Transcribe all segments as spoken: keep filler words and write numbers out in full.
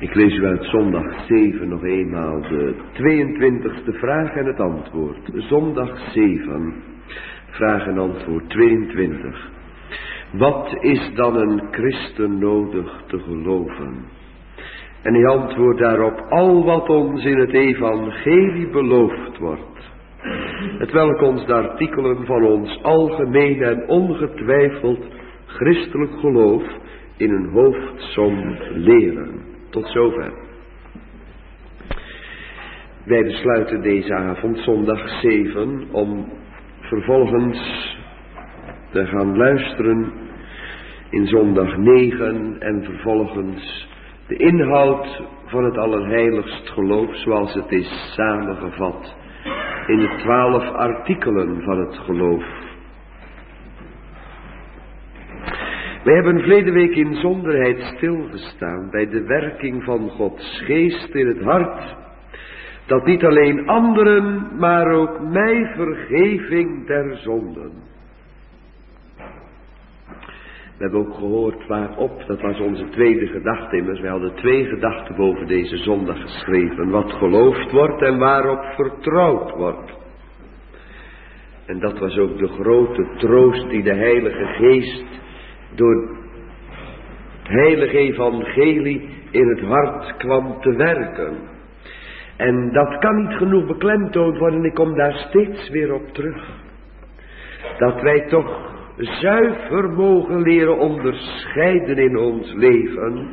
Ik lees u uit zondag zeven nog eenmaal de tweeëntwintigste vraag en het antwoord. Zondag zeven, vraag en antwoord tweeëntwintig. Wat is dan een christen nodig te geloven? En hij antwoordt daarop: al wat ons in het evangelie beloofd wordt, hetwelk ons de artikelen van ons algemeen en ongetwijfeld christelijk geloof in een hoofdsom leren. Tot zover. Wij besluiten deze avond, zondag zeven, om vervolgens te gaan luisteren in zondag negen en vervolgens de inhoud van het allerheiligst geloof zoals het is samengevat in de twaalf artikelen van het geloof. Wij hebben verleden week in zonderheid stilgestaan bij de werking van Gods geest in het hart, dat niet alleen anderen, maar ook mij vergeving der zonden. We hebben ook gehoord waarop, dat was onze tweede gedachte immers. Wij hadden twee gedachten boven deze zondag geschreven. Wat geloofd wordt en waarop vertrouwd wordt. En dat was ook de grote troost die de Heilige Geest door het heilige evangelie in het hart kwam te werken. En dat kan niet genoeg beklemtoond worden, ik kom daar steeds weer op terug. Dat wij toch zuiver mogen leren onderscheiden in ons leven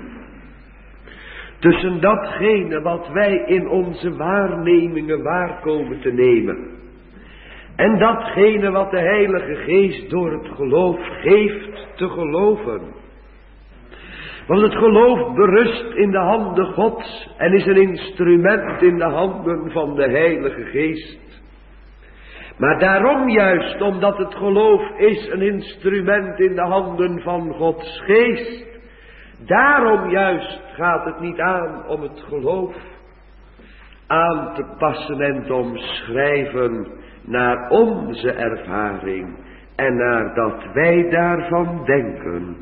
tussen datgene wat wij in onze waarnemingen waar komen te nemen en datgene wat de Heilige Geest door het geloof geeft te geloven. Want het geloof berust in de handen Gods en is een instrument in de handen van de Heilige Geest. Maar daarom juist, omdat het geloof is een instrument in de handen van Gods Geest, daarom juist gaat het niet aan om het geloof aan te passen en te omschrijven naar onze ervaring en naar dat wij daarvan denken.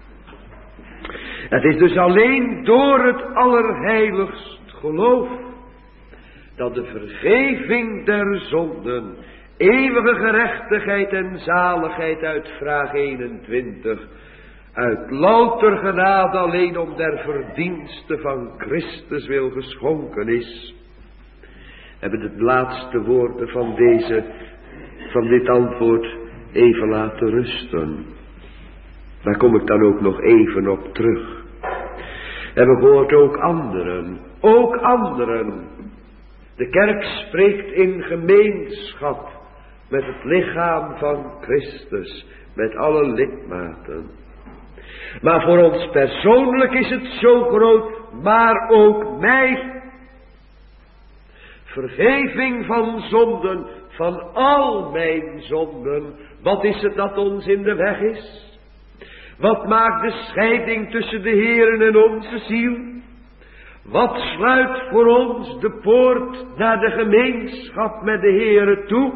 Het is dus alleen door het allerheiligst geloof dat de vergeving der zonden, eeuwige gerechtigheid en zaligheid uit vraag eenentwintig, uit louter genade alleen om der verdienste van Christus wil geschonken is. Hebben de laatste woorden van deze, van dit antwoord even laten rusten. Daar kom ik dan ook nog even op terug. Hebben gehoord ook anderen, ook anderen. De kerk spreekt in gemeenschap met het lichaam van Christus, met alle lidmaten. Maar voor ons persoonlijk is het zo groot, maar ook mij. Vergeving van zonden, van al mijn zonden. Wat is het dat ons in de weg is? Wat maakt de scheiding tussen de Heeren en onze ziel? Wat sluit voor ons de poort naar de gemeenschap met de Heere toe?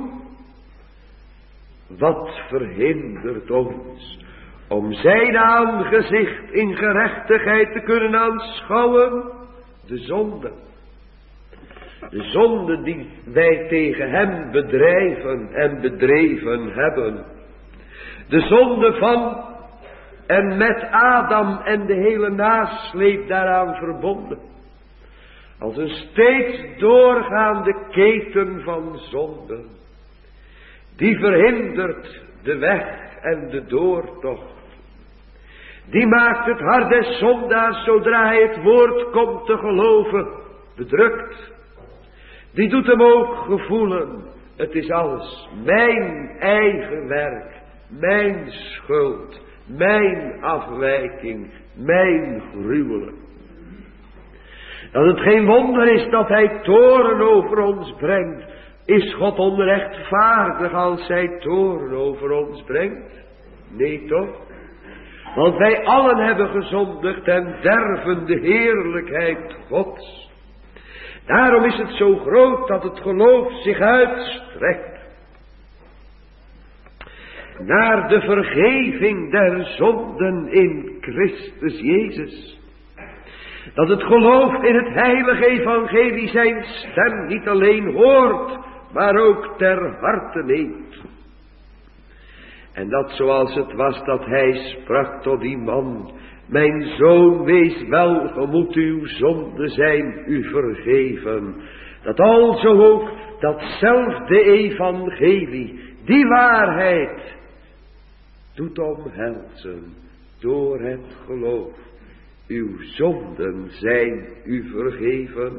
Wat verhindert ons om zijn aangezicht in gerechtigheid te kunnen aanschouwen? De zonde. De zonde die wij tegen hem bedrijven en bedreven hebben. De zonde van en met Adam en de hele nasleep daaraan verbonden. Als een steeds doorgaande keten van zonden. Die verhindert de weg en de doortocht. Die maakt het hart des zondaars zodra hij het woord komt te geloven bedrukt. Die doet hem ook gevoelen. Het is alles mijn eigen werk. Mijn schuld. Mijn afwijking. Mijn gruwelen. Dat het geen wonder is dat hij toorn over ons brengt. Is God onrechtvaardig als hij toorn over ons brengt? Nee toch? Want wij allen hebben gezondigd en derven de heerlijkheid Gods. Daarom is het zo groot dat het geloof zich uitstrekt naar de vergeving der zonden in Christus Jezus. Dat het geloof in het heilige evangelie zijn stem niet alleen hoort, maar ook ter harte neemt. En dat zoals het was dat hij sprak tot die man: mijn zoon, wees welgemoed, uw zonden zijn u vergeven. Dat alzo ook datzelfde evangelie, die waarheid, doet omhelzen door het geloof. Uw zonden zijn u vergeven.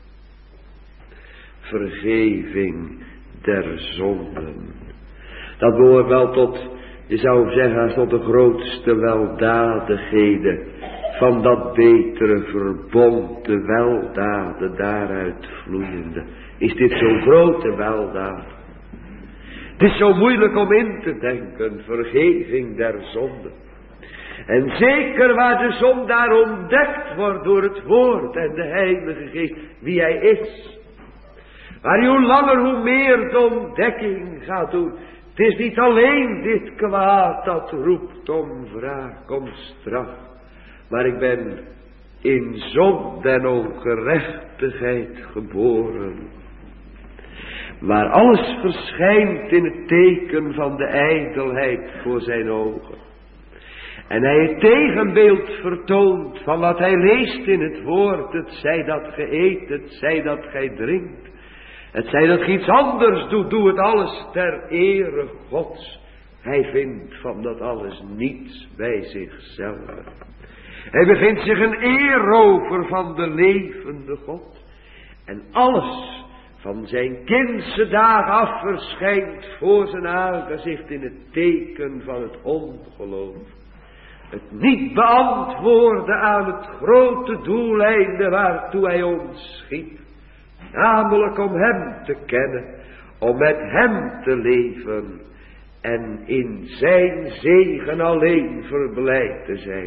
Vergeving der zonden. Dat behoort wel tot, je zou zeggen, tot de grootste weldadigheden van dat betere verbond, de weldaden daaruit vloeiende. Is dit zo'n grote weldaad? Het is zo moeilijk om in te denken, vergeving der zonden. En zeker waar de zondaar ontdekt wordt door het woord en de Heilige Geest, wie hij is. Waar hij hoe langer hoe meer de ontdekking gaat doen. Het is niet alleen dit kwaad dat roept om wraak, om straf. Maar ik ben in zonde en ongerechtigheid geboren. Waar alles verschijnt in het teken van de ijdelheid voor zijn ogen. En hij het tegenbeeld vertoont van wat hij leest in het woord. Het zij dat ge eet, het zij dat gij drinkt. Het zij dat ge iets anders doet, doe het alles ter ere Gods. Hij vindt van dat alles niets bij zichzelf. Hij bevindt zich een eerover van de levende God. En alles van zijn kindse dagen af verschijnt voor zijn aangezicht in het teken van het ongeloof. Het niet beantwoorden aan het grote doeleinde waartoe hij ons schiep. Namelijk om hem te kennen, om met hem te leven en in zijn zegen alleen verblijd te zijn.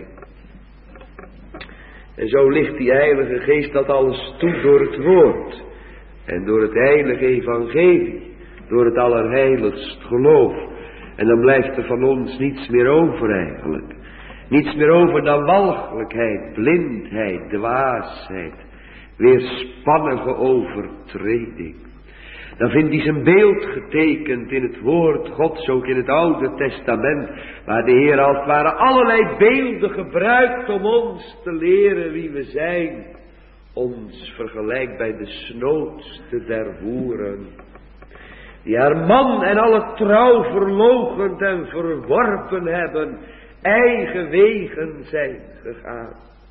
En zo ligt die Heilige Geest dat alles toe door het woord en door het heilige evangelie, door het allerheiligst geloof. En dan blijft er van ons niets meer over eigenlijk. Niets meer over dan walgelijkheid, blindheid, dwaasheid, weerspannige overtreding. Dan vindt hij zijn beeld getekend in het woord Gods, ook in het Oude Testament, waar de Heer als het ware allerlei beelden gebruikt om ons te leren wie we zijn. Ons vergelijkt bij de snoodste der hoeren, die haar man en alle trouw verloochend en verworpen hebben, eigen wegen zijn gegaan.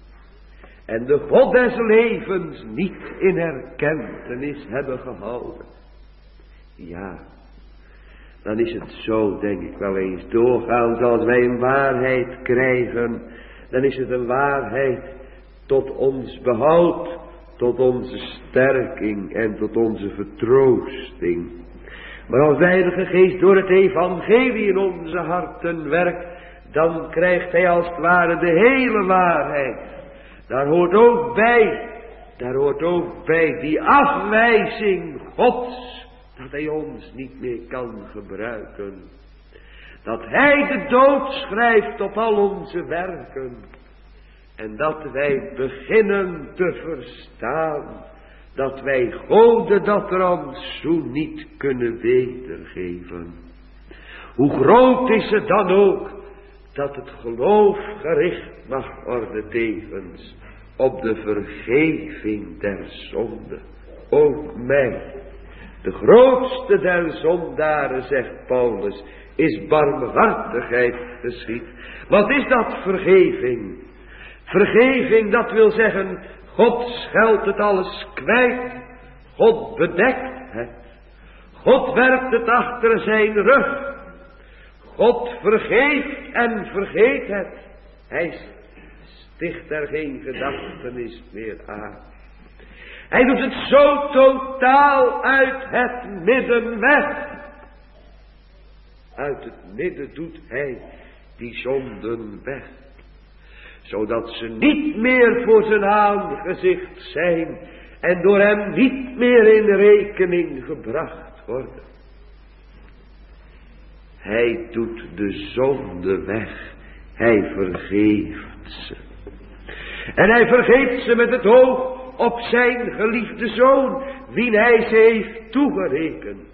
En de God des levens niet in herkentenis hebben gehouden. Ja, dan is het zo, denk ik wel eens, doorgaans als wij een waarheid krijgen, dan is het een waarheid tot ons behoud, tot onze sterking en tot onze vertroosting. Maar als de Heilige Geest door het evangelie in onze harten werkt, dan krijgt hij als het ware de hele waarheid. Daar hoort ook bij, daar hoort ook bij die afwijzing Gods, dat hij ons niet meer kan gebruiken. Dat hij de dood schrijft op al onze werken. En dat wij beginnen te verstaan dat wij Gode dat rantsoen niet kunnen wedergeven. Hoe groot is het dan ook dat het geloof gericht mag worden tevens op de vergeving der zonde. Ook mij, de grootste der zondaren, zegt Paulus, is barmhartigheid geschied. Wat is dat vergeving? Vergeving, dat wil zeggen, God scheldt het alles kwijt. God bedekt het. God werpt het achter zijn rug. God vergeeft en vergeet het. Hij sticht er geen gedachtenis meer aan. Hij doet het zo totaal uit het midden weg. Uit het midden doet hij die zonden weg. Zodat ze niet meer voor zijn aangezicht zijn en door hem niet meer in rekening gebracht worden. Hij doet de zonde weg. Hij vergeeft ze. En hij vergeeft ze met het oog op zijn geliefde zoon, wien hij ze heeft toegerekend.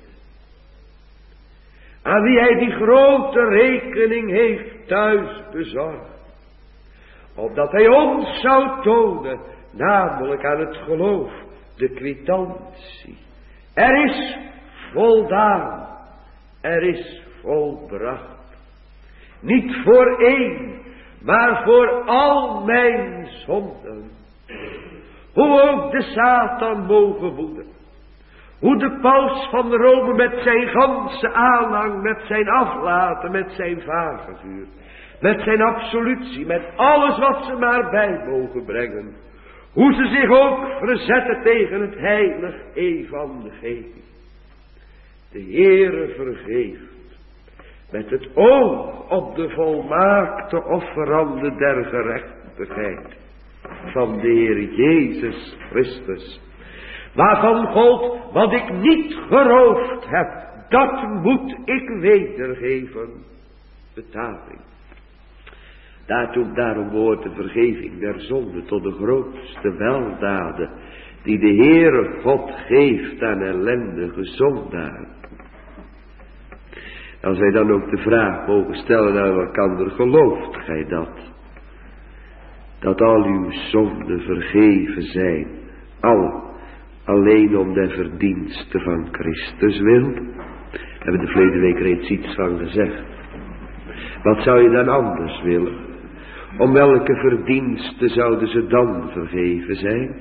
Aan wie hij die grote rekening heeft thuis bezorgd. Opdat hij ons zou tonen, namelijk aan het geloof, de kwitantie. Er is voldaan, er is volbracht. Niet voor één, maar voor al mijn zonden. Hoe ook de Satan mogen woeden. Hoe de paus van Rome met zijn ganse aanhang, met zijn aflaten, met zijn vagevuur, met zijn absolutie, met alles wat ze maar bij mogen brengen. Hoe ze zich ook verzetten tegen het heilig evangelie. De Heere vergeeft. Met het oog op de volmaakte offerande der gerechtigheid van de Heer Jezus Christus. Waarvan God, wat ik niet geroofd heb, dat moet ik wedergeven. Betaling. Daartoe, daarom behoort de vergeving der zonde tot de grootste weldaden die de Heere God geeft aan ellendige zondaren. Als wij dan ook de vraag mogen stellen aan elkander, gelooft gij dat? Dat al uw zonden vergeven zijn, al alleen om de verdiensten van Christus wil? Daar hebben we de verleden week reeds iets van gezegd. Wat zou je dan anders willen? Om welke verdiensten zouden ze dan vergeven zijn?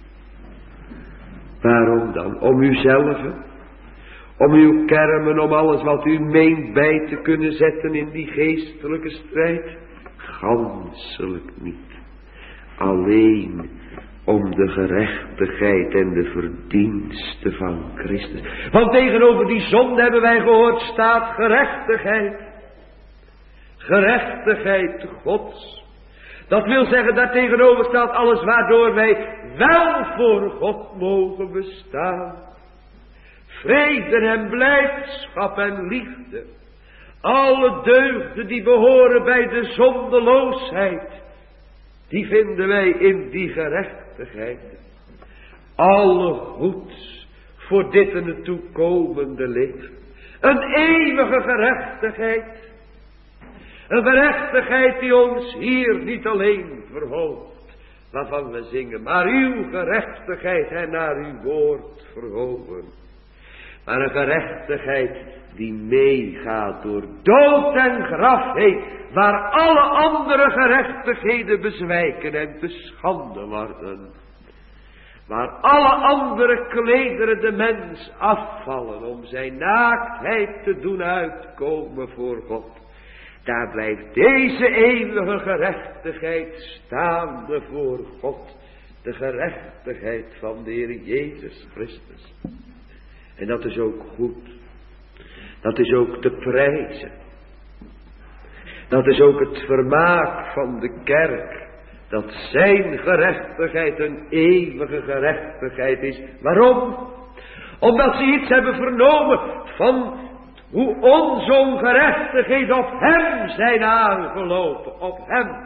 Waarom dan? Om uzelf? Om uw kermen, om alles wat u meent bij te kunnen zetten in die geestelijke strijd? Ganselijk niet. Alleen om de gerechtigheid en de verdiensten van Christus. Want tegenover die zonde hebben wij gehoord staat gerechtigheid. Gerechtigheid Gods. Dat wil zeggen, daar tegenover staat alles waardoor wij wel voor God mogen bestaan. Vrede en blijdschap en liefde. Alle deugden die behoren bij de zondeloosheid. Die vinden wij in die gerechtigheid. Alle goeds voor dit en het toekomende leven. Een eeuwige gerechtigheid. Een gerechtigheid die ons hier niet alleen verhoogt, waarvan we zingen, maar uw gerechtigheid en naar uw woord verhogen. Maar een gerechtigheid die meegaat door dood en graf heen, waar alle andere gerechtigheden bezwijken en te schande worden. Waar alle andere klederen de mens afvallen om zijn naaktheid te doen uitkomen voor God. Daar blijft deze eeuwige gerechtigheid staande voor God. De gerechtigheid van de Heer Jezus Christus. En dat is ook goed. Dat is ook te prijzen. Dat is ook het vermaak van de kerk. Dat zijn gerechtigheid een eeuwige gerechtigheid is. Waarom? Omdat ze iets hebben vernomen van hoe onze ongerechtigheden op hem zijn aangelopen. Op hem.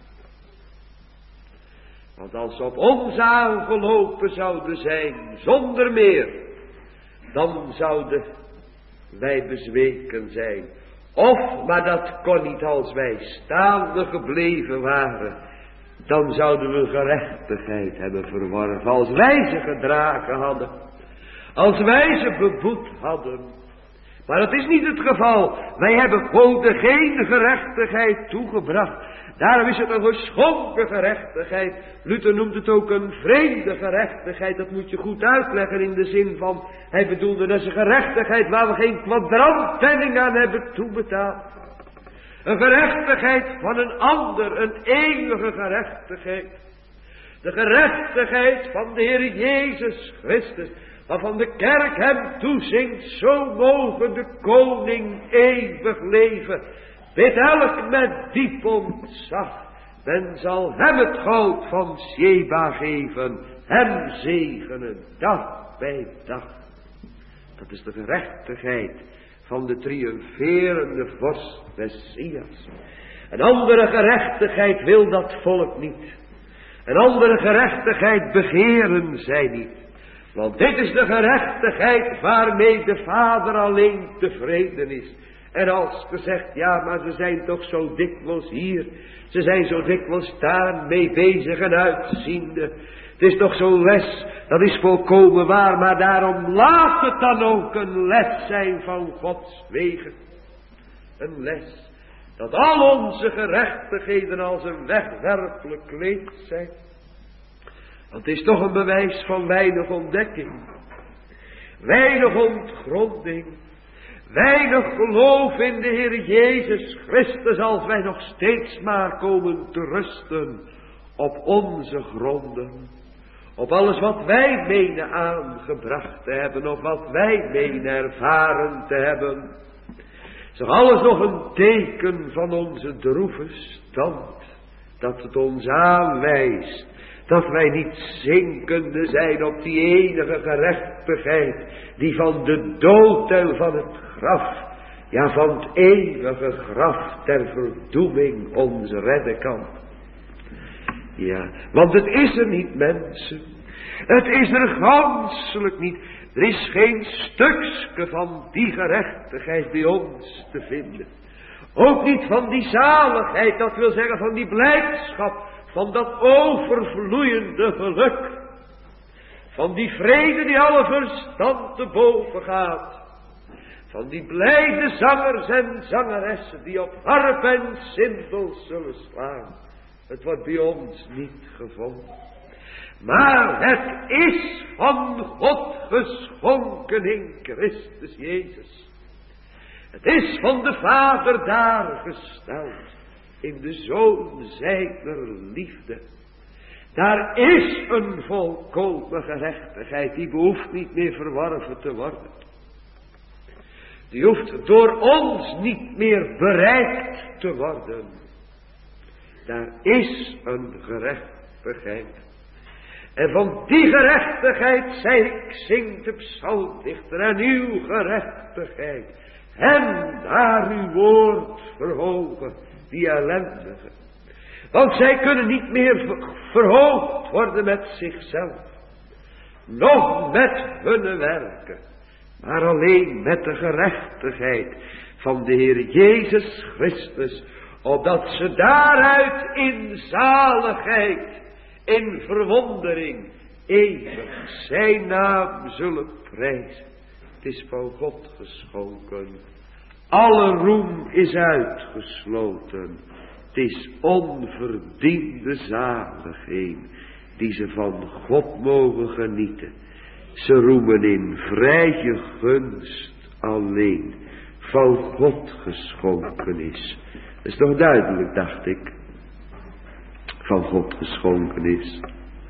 Want als ze op ons aangelopen zouden zijn, zonder meer, dan zouden wij bezweken zijn. Of, maar dat kon niet, als wij staande gebleven waren, dan zouden we gerechtigheid hebben verworven. Als wij ze gedragen hadden. Als wij ze beboet hadden. Maar dat is niet het geval. Wij hebben God geen gerechtigheid toegebracht. Daarom is het een geschonken gerechtigheid. Luther noemt het ook een vreemde gerechtigheid. Dat moet je goed uitleggen in de zin van, hij bedoelde dat is een gerechtigheid waar we geen kwadrantpenning aan hebben toebetaald. Een gerechtigheid van een ander, een eeuwige gerechtigheid. De gerechtigheid van de Heer Jezus Christus, waarvan de kerk hem toezingt, zo mogen de koning eeuwig leven. Bid elk met diep ontzag, men zal hem het goud van Sheba geven, hem zegenen dag bij dag. Dat is de gerechtigheid van de triumferende vorst Messias. Een andere gerechtigheid wil dat volk niet. En andere gerechtigheid begeren zij niet. Want dit is de gerechtigheid waarmee de Vader alleen tevreden is. En als gezegd, ja, maar ze zijn toch zo dikwijls hier. Ze zijn zo dikwijls daar mee bezig en uitziende. Het is toch zo'n les, dat is volkomen waar. Maar daarom laat het dan ook een les zijn van Gods wegen. Een les. Dat al onze gerechtigheden als een wegwerpelijk kleed zijn. Want het is toch een bewijs van weinig ontdekking. Weinig ontgronding. Weinig geloof in de Heer Jezus Christus als wij nog steeds maar komen te rusten op onze gronden. Op alles wat wij menen aangebracht te hebben, of wat wij menen ervaren te hebben. Is toch alles nog een teken van onze droeve stand, dat het ons aanwijst dat wij niet zinkende zijn op die enige gerechtigheid, die van de dood en van het graf, ja van het eeuwige graf ter verdoeming ons redden kan. Ja, want het is er niet, mensen. Het is er ganselijk niet. Er is geen stukje van die gerechtigheid bij ons te vinden. Ook niet van die zaligheid, dat wil zeggen van die blijdschap, van dat overvloeiende geluk. Van die vrede die alle verstand te boven gaat. Van die blijde zangers en zangeressen die op harp en cymbals zullen slaan. Het wordt bij ons niet gevonden. Maar het is van God geschonken in Christus Jezus. Het is van de Vader daar gesteld. In de Zoon zijner liefde. Daar is een volkomen gerechtigheid. Die behoeft niet meer verworven te worden. Die hoeft door ons niet meer bereikt te worden. Daar is een gerechtigheid. En van die gerechtigheid, zei ik, zingt de psalmdichter, en uw gerechtigheid. En naar uw woord verhogen, die ellendigen. Want zij kunnen niet meer verhoogd worden met zichzelf. Nog met hun werken. Maar alleen met de gerechtigheid van de Heer Jezus Christus. Opdat ze daaruit in zaligheid, in verwondering, eeuwig zijn naam zullen prijzen. Het is van God geschonken. Alle roem is uitgesloten. Het is onverdiende zaligheid die ze van God mogen genieten. Ze roemen in vrije gunst alleen van God geschonken is. Dat is toch duidelijk, dacht ik. Van God geschonken is.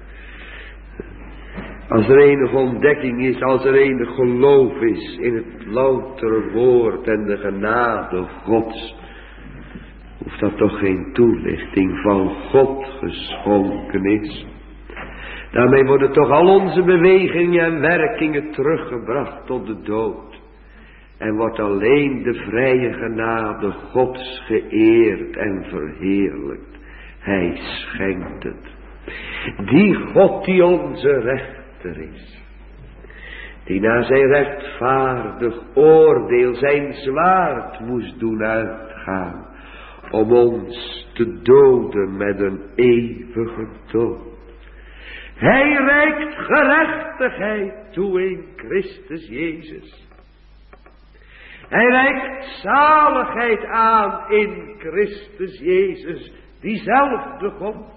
Als er enige ontdekking is, als er enig geloof is in het loutere woord en de genade Gods, hoeft dat toch geen toelichting van God geschonken is. Daarmee worden toch al onze bewegingen en werkingen teruggebracht tot de dood. En wordt alleen de vrije genade Gods geëerd en verheerlijkt. Hij schenkt het. Die God die onze rechter is. Die na zijn rechtvaardig oordeel zijn zwaard moest doen uitgaan. Om ons te doden met een eeuwige dood. Hij reikt gerechtigheid toe in Christus Jezus. Hij reikt zaligheid aan in Christus Jezus. Diezelfde God.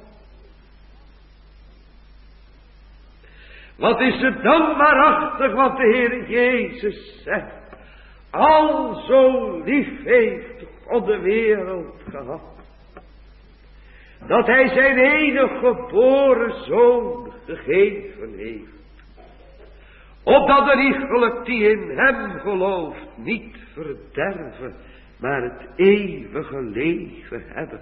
Wat is het dan waarachtig wat de Heer Jezus zegt. Al zo lief heeft God de wereld gehad. Dat hij zijn enige geboren zoon gegeven heeft. Opdat de iegelijk die in hem gelooft niet verderven, maar het eeuwige leven hebben.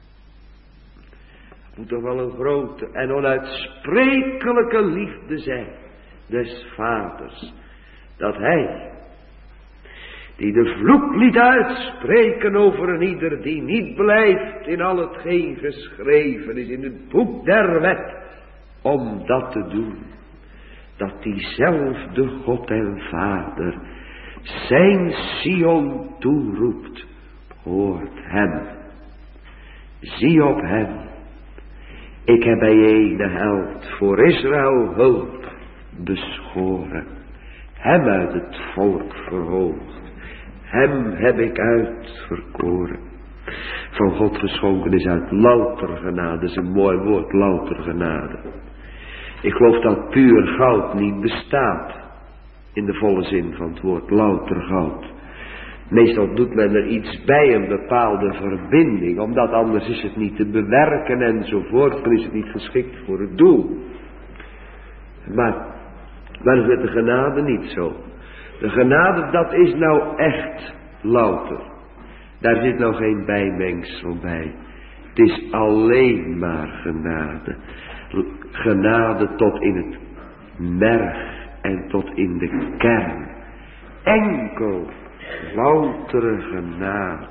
Het moet toch wel een grote en onuitsprekelijke liefde zijn des vaders. Dat hij, die de vloek liet uitspreken over een ieder die niet blijft in al hetgeen geschreven is in het boek der wet, om dat te doen, dat diezelfde God en Vader zijn Sion toeroept, hoort hem. Zie op hem. Ik heb bij ene held voor Israël hulp beschoren. Hem uit het volk verhoogd. Hem heb ik uitverkoren. Van God geschonken is uit louter genade. Dat is een mooi woord, louter genade. Ik geloof dat puur goud niet bestaat. In de volle zin van het woord, louter goud. Meestal doet men er iets bij, een bepaalde verbinding. Omdat anders is het niet te bewerken enzovoort. Dan is het niet geschikt voor het doel. Maar, maar is met de genade niet zo. De genade, dat is nou echt louter. Daar zit nou geen bijmengsel bij. Het is alleen maar genade. Genade tot in het merg en tot in de kern. Enkel loutere genade.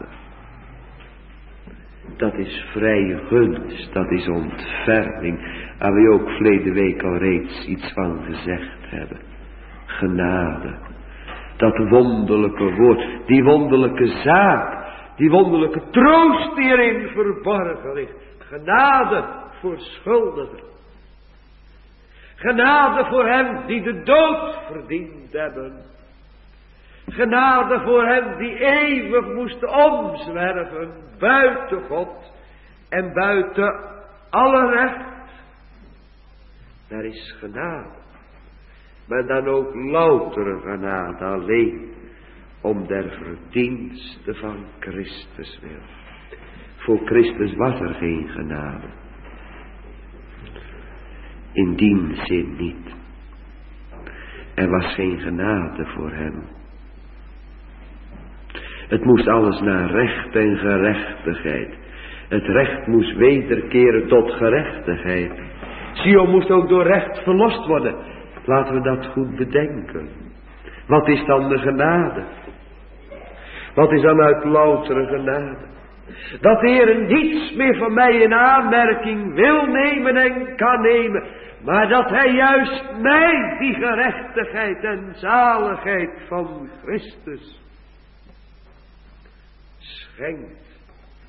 Dat is vrije gunst, dat is ontferming. Waar we ook verleden week al reeds iets van gezegd hebben. Genade. Dat wonderlijke woord, die wonderlijke zaak, die wonderlijke troost die erin verborgen ligt. Genade voor schuldigen. Genade voor hen die de dood verdiend hebben. Genade voor hen die eeuwig moesten omzwerven buiten God en buiten alle recht. Daar is genade. Maar dan ook loutere genade alleen om der verdienste van Christus wil. Voor Christus was er geen genade. In die zin niet. Er was geen genade voor hem. Het moest alles naar recht en gerechtigheid. Het recht moest wederkeren tot gerechtigheid. Sion moest ook door recht verlost worden. Laten we dat goed bedenken. Wat is dan de genade? Wat is dan uit loutere genade? Dat de Heer niets meer van mij in aanmerking wil nemen en kan nemen. Maar dat Hij juist mij die gerechtigheid en zaligheid van Christus schenkt.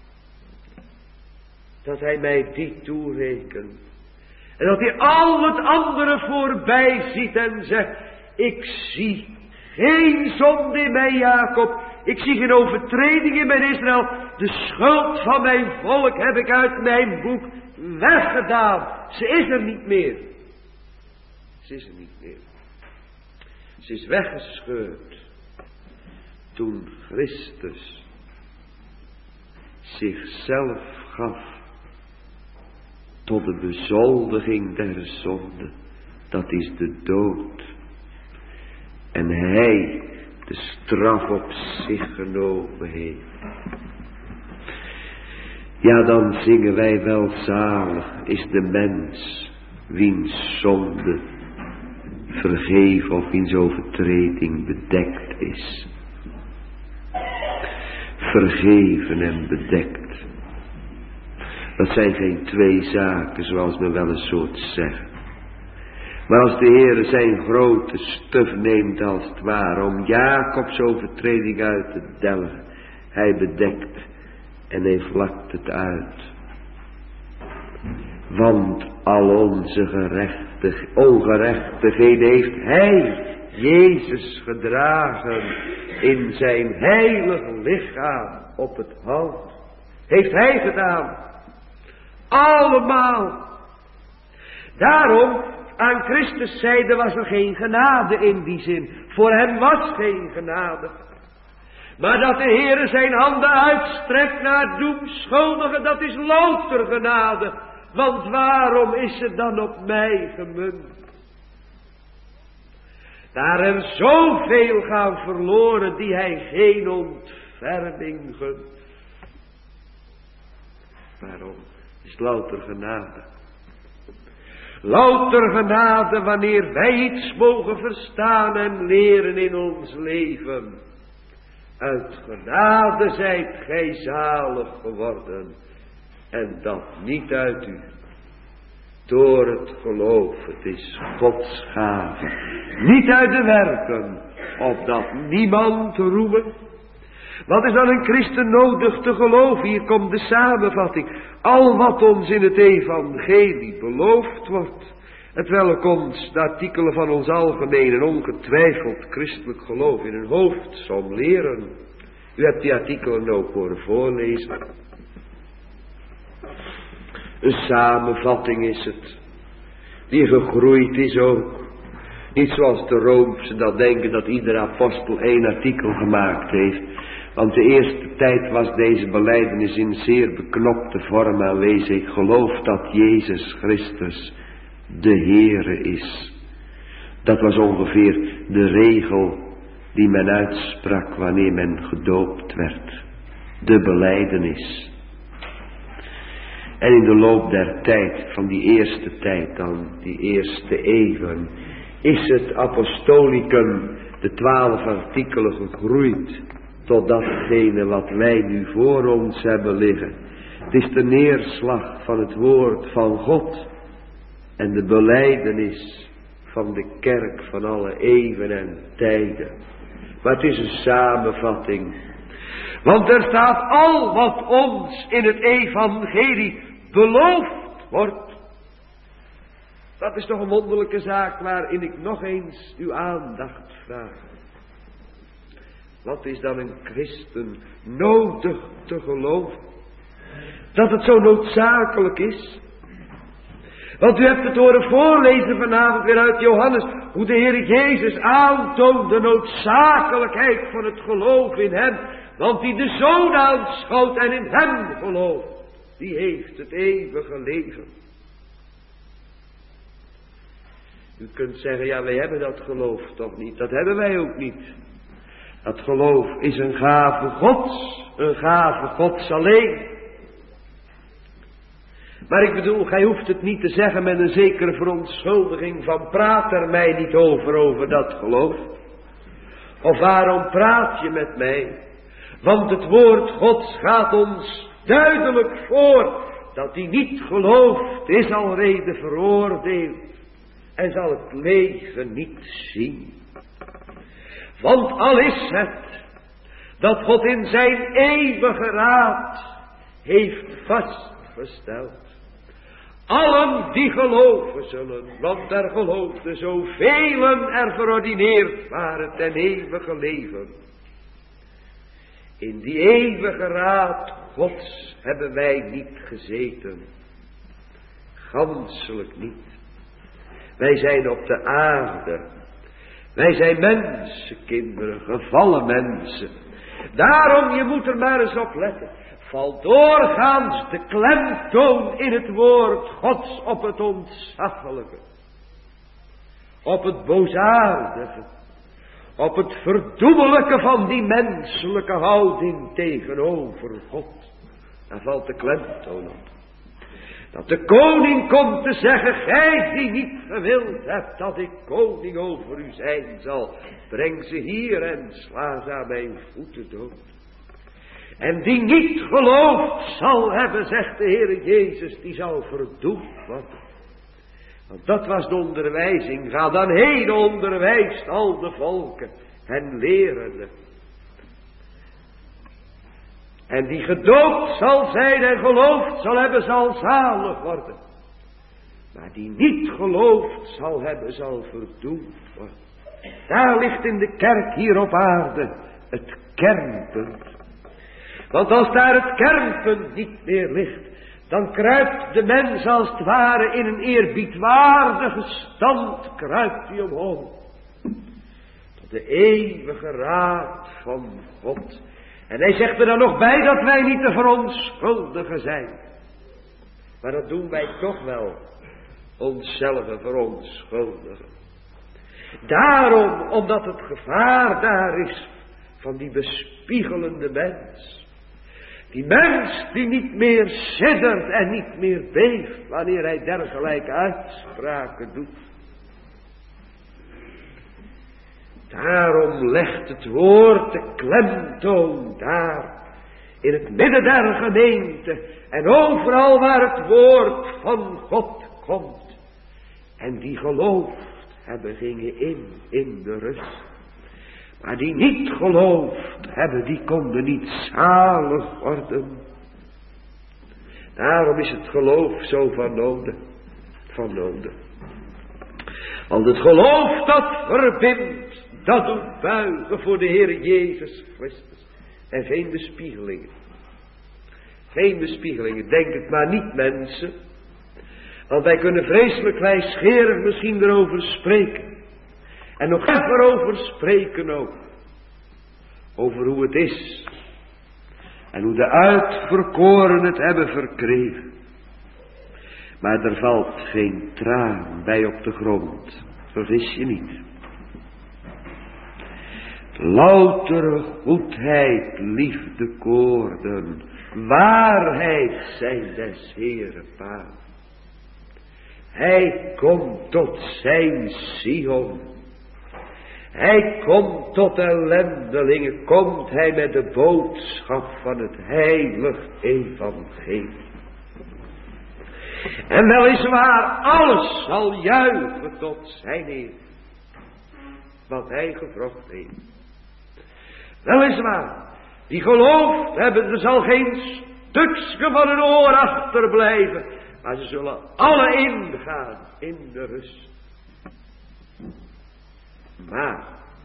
Dat Hij mij die toerekent. En dat Hij al het andere voorbij ziet en zegt: ik zie geen zonde in mijn Jacob. Ik zie geen overtreding in mijn Israël. De schuld van mijn volk heb ik uit mijn boek weggedaan. Ze is er niet meer. Ze is er niet meer. Ze is weggescheurd. Toen Christus zichzelf gaf tot de bezoldiging der zonde. Dat is de dood. En Hij de straf op zich genomen heeft. Ja, dan zingen wij welzalig is de mens wiens zonde vergeven of wiens overtreding bedekt is. Vergeven en bedekt. Dat zijn geen twee zaken zoals men wel eens soort zegt. Maar als de Heer zijn grote stuf neemt als het ware om Jacobs overtreding uit te delgen. Hij bedekt en hij vlakt het uit. Want al onze gerechtig, ongerechtigheden heeft Hij, Jezus, gedragen in zijn heilig lichaam op het hout. Heeft Hij gedaan. Allemaal. Daarom, aan Christus zijde was er geen genade in die zin. Voor hem was geen genade. Maar dat de Heere zijn handen uitstrekt naar doemschuldigen, dat is louter genade. Want waarom is het dan op mij gemunt? Daar er zoveel gaan verloren die hij geen ontferming gunt. Waarom? Het is louter genade. Louter genade wanneer wij iets mogen verstaan en leren in ons leven. Uit genade zijt gij zalig geworden, en dat niet uit u. Door het geloof, het is Gods gave. Niet uit de werken, opdat niemand roemen. Wat is dan een christen nodig te geloven? Hier komt de samenvatting. Al wat ons in het evangelie beloofd wordt, hetwelk ons de artikelen van ons algemeen en ongetwijfeld christelijk geloof in een hoofdsom leren. U hebt die artikelen ook horen voorlezen. Een samenvatting is het, die gegroeid is ook. Niet zoals de Roomse dat denken dat iedere apostel één artikel gemaakt heeft. Want de eerste tijd was deze belijdenis in zeer beknopte vorm aanwezig. Ik geloof dat Jezus Christus de Heere is. Dat was ongeveer de regel die men uitsprak wanneer men gedoopt werd. De belijdenis. En in de loop der tijd, van die eerste tijd dan, die eerste eeuwen, is het apostolicum, de twaalf artikelen, gegroeid tot datgene wat wij nu voor ons hebben liggen. Het is de neerslag van het woord van God en de belijdenis van de kerk van alle eeuwen en tijden. Maar het is een samenvatting. Want er staat al wat ons in het evangelie beloofd wordt. Dat is toch een wonderlijke zaak waarin ik nog eens uw aandacht vraag. Wat is dan een christen nodig te geloven? Dat het zo noodzakelijk is. Want u hebt het horen voorlezen vanavond weer uit Johannes, hoe de Heer Jezus aantoont de noodzakelijkheid van het geloof in hem. Want die de Zoon aanschouwt en in hem gelooft, die heeft het eeuwige leven. U kunt zeggen, ja, wij hebben dat geloof toch niet. Dat hebben wij ook niet. Dat geloof is een gave Gods, een gave Gods alleen. Maar ik bedoel, gij hoeft het niet te zeggen met een zekere verontschuldiging van praat er mij niet over, over dat geloof. Of waarom praat je met mij? Want het woord Gods gaat ons duidelijk voor dat die niet gelooft is alrede veroordeeld en zal het leven niet zien. Want al is het dat God in zijn eeuwige raad heeft vastgesteld, allen die geloven zullen, want er geloofden zoveel er verordineerd waren ten eeuwige leven. In die eeuwige raad Gods hebben wij niet gezeten. Ganselijk niet. Wij zijn op de aarde. Wij zijn mensenkinderen, gevallen mensen. Daarom, je moet er maar eens op letten. Valt doorgaans de klemtoon in het woord Gods op het ontzaglijke. Op het boosaardige. Op het verdoemelijke van die menselijke houding tegenover God. Daar valt de klemtoon op. Dat de koning komt te zeggen, gij die niet gewild hebt dat ik koning over u zijn zal, breng ze hier en sla ze aan mijn voeten dood. En die niet geloofd zal hebben, zegt de Heer Jezus, die zal verdoemd worden. Want dat was de onderwijzing. Ga dan heen, onderwijst al de volken en lerende. En die gedoopt zal zijn en geloofd zal hebben, zal zalig worden. Maar die niet geloofd zal hebben, zal verdoemd worden. Daar ligt in de kerk hier op aarde het kernpunt. Want als daar het kernpunt niet meer ligt, dan kruipt de mens als het ware in een eerbiedwaardige stand, kruipt hij omhoog. Tot de eeuwige raad van God. En hij zegt er dan nog bij dat wij niet te verontschuldigen zijn. Maar dat doen wij toch wel, onszelf verontschuldigen. Daarom, omdat het gevaar daar is van die bespiegelende mens. Die mens die niet meer siddert en niet meer beeft wanneer hij dergelijke uitspraken doet. Daarom legt het woord de klemtoon daar, in het midden der gemeente en overal waar het woord van God komt. En die geloofd hebben gingen in, in de rust. Maar die niet geloofd hebben, die konden niet zalig worden. Daarom is het geloof zo van nodig, van nodig. Want het geloof dat verbindt, dat doet buigen voor de Heer Jezus Christus. En geen bespiegelingen. Geen bespiegelingen, denk het maar niet, mensen. Want wij kunnen vreselijk wijsgerig misschien erover spreken. En nog even over spreken ook. Over hoe het is. En hoe de uitverkoren het hebben verkregen. Maar er valt geen traan bij op de grond. Vergis je niet. Loutere goedheid, liefde koorden. Waarheid zijn des Heeren paden. Hij komt tot zijn Sion. Hij komt tot ellendelingen. Komt hij met de boodschap van het heilig evangelie. En weliswaar alles zal juichen tot zijn eer. Wat hij gevrocht heeft. Weliswaar. Die geloofd hebben, er zal geen stukje van een oor achterblijven. Maar ze zullen alle ingaan in de rust. Maar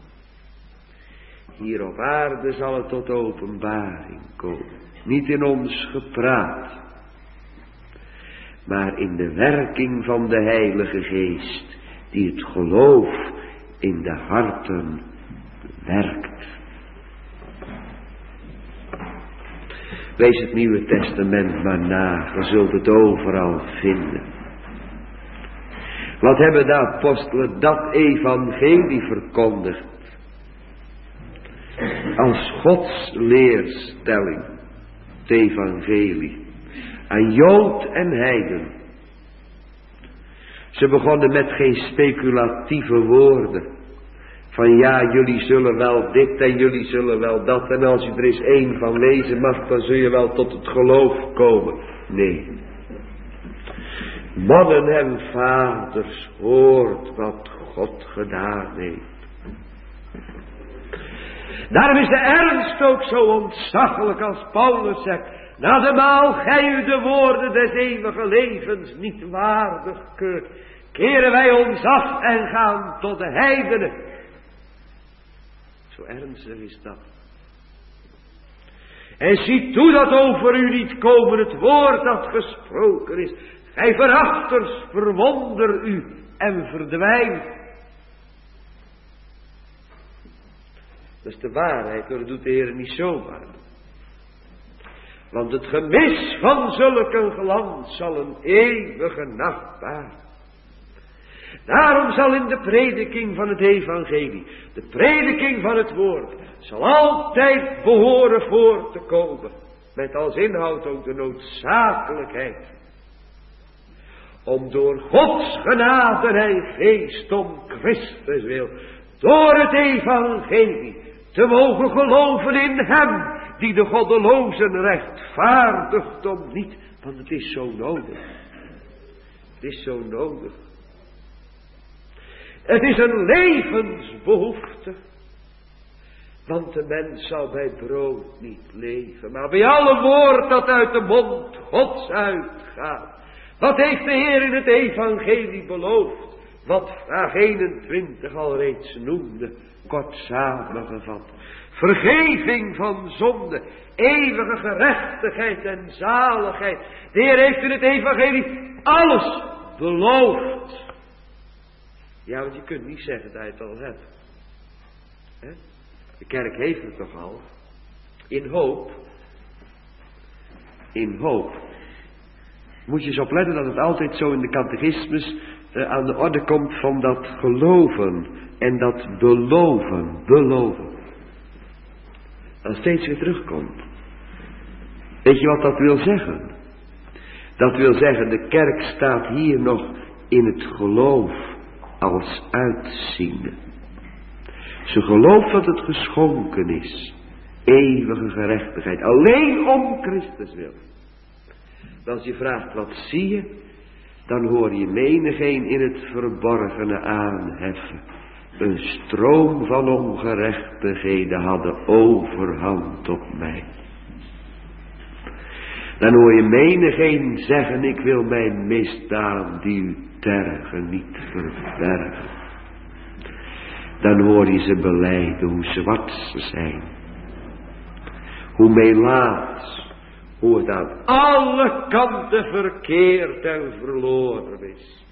hier op aarde zal het tot openbaring komen. Niet in ons gepraat. Maar in de werking van de Heilige Geest. Die het geloof in de harten werkt. Lees het Nieuwe Testament maar na. Je zult het overal vinden. Wat hebben de apostelen dat evangelie verkondigd? Als Gods leerstelling. Het evangelie. Aan Jood en heiden. Ze begonnen met geen speculatieve woorden. Van ja, jullie zullen wel dit en jullie zullen wel dat. En als je er eens één van lezen mag, dan zul je wel tot het geloof komen. Nee. Mannen en vaders, hoort wat God gedaan heeft. Daarom is de ernst ook zo ontzaglijk als Paulus zegt. Na de maal gij u de woorden des eeuwige levens niet waardig keurt, keren wij ons af en gaan tot de heidenen. Zo ernstig is dat. En ziet toe dat over u niet komen het woord dat gesproken is. Gij verachters, verwonder u en verdwijnt. Dat is de waarheid, hoor, dat doet de Heer niet zomaar. Want het gemis van zulke glans zal een eeuwige nacht baren. Daarom zal in de prediking van het evangelie, de prediking van het woord, zal altijd behoren voor te komen. Met als inhoud ook de noodzakelijkheid. Om door Gods genade en geest om Christus wil, door het evangelie, te mogen geloven in hem, die de goddelozen rechtvaardigt om niet. Want het is zo nodig. Het is zo nodig. Het is een levensbehoefte. Want de mens zal bij brood niet leven, maar bij alle woord dat uit de mond Gods uitgaat. Wat heeft de Heer in het evangelie beloofd? Wat vraag eenentwintig al reeds noemde, kort samengevat. Vergeving van zonde, eeuwige gerechtigheid en zaligheid. De Heer heeft in het evangelie alles beloofd. Ja, want je kunt niet zeggen dat je het al hebt. He? De kerk heeft het toch al. In hoop. In hoop. Moet je eens opletten dat het altijd zo in de catechismus uh, aan de orde komt van dat geloven en dat beloven, beloven. Dat steeds weer terugkomt. Weet je wat dat wil zeggen? Dat wil zeggen, de kerk staat hier nog in het geloof als uitziende. Ze gelooft dat het geschonken is. Eeuwige gerechtigheid. Alleen om Christus wil. Als je vraagt wat zie je, dan hoor je menigeen in het verborgene aanheffen. Een stroom van ongerechtigheden hadden overhand op mij. Dan hoor je menigeen zeggen, ik wil mijn misdaad die u tergen niet verbergen. Dan hoor je ze belijden hoe zwart ze zijn. Hoe melaats, hoe het aan alle kanten verkeerd en verloren is.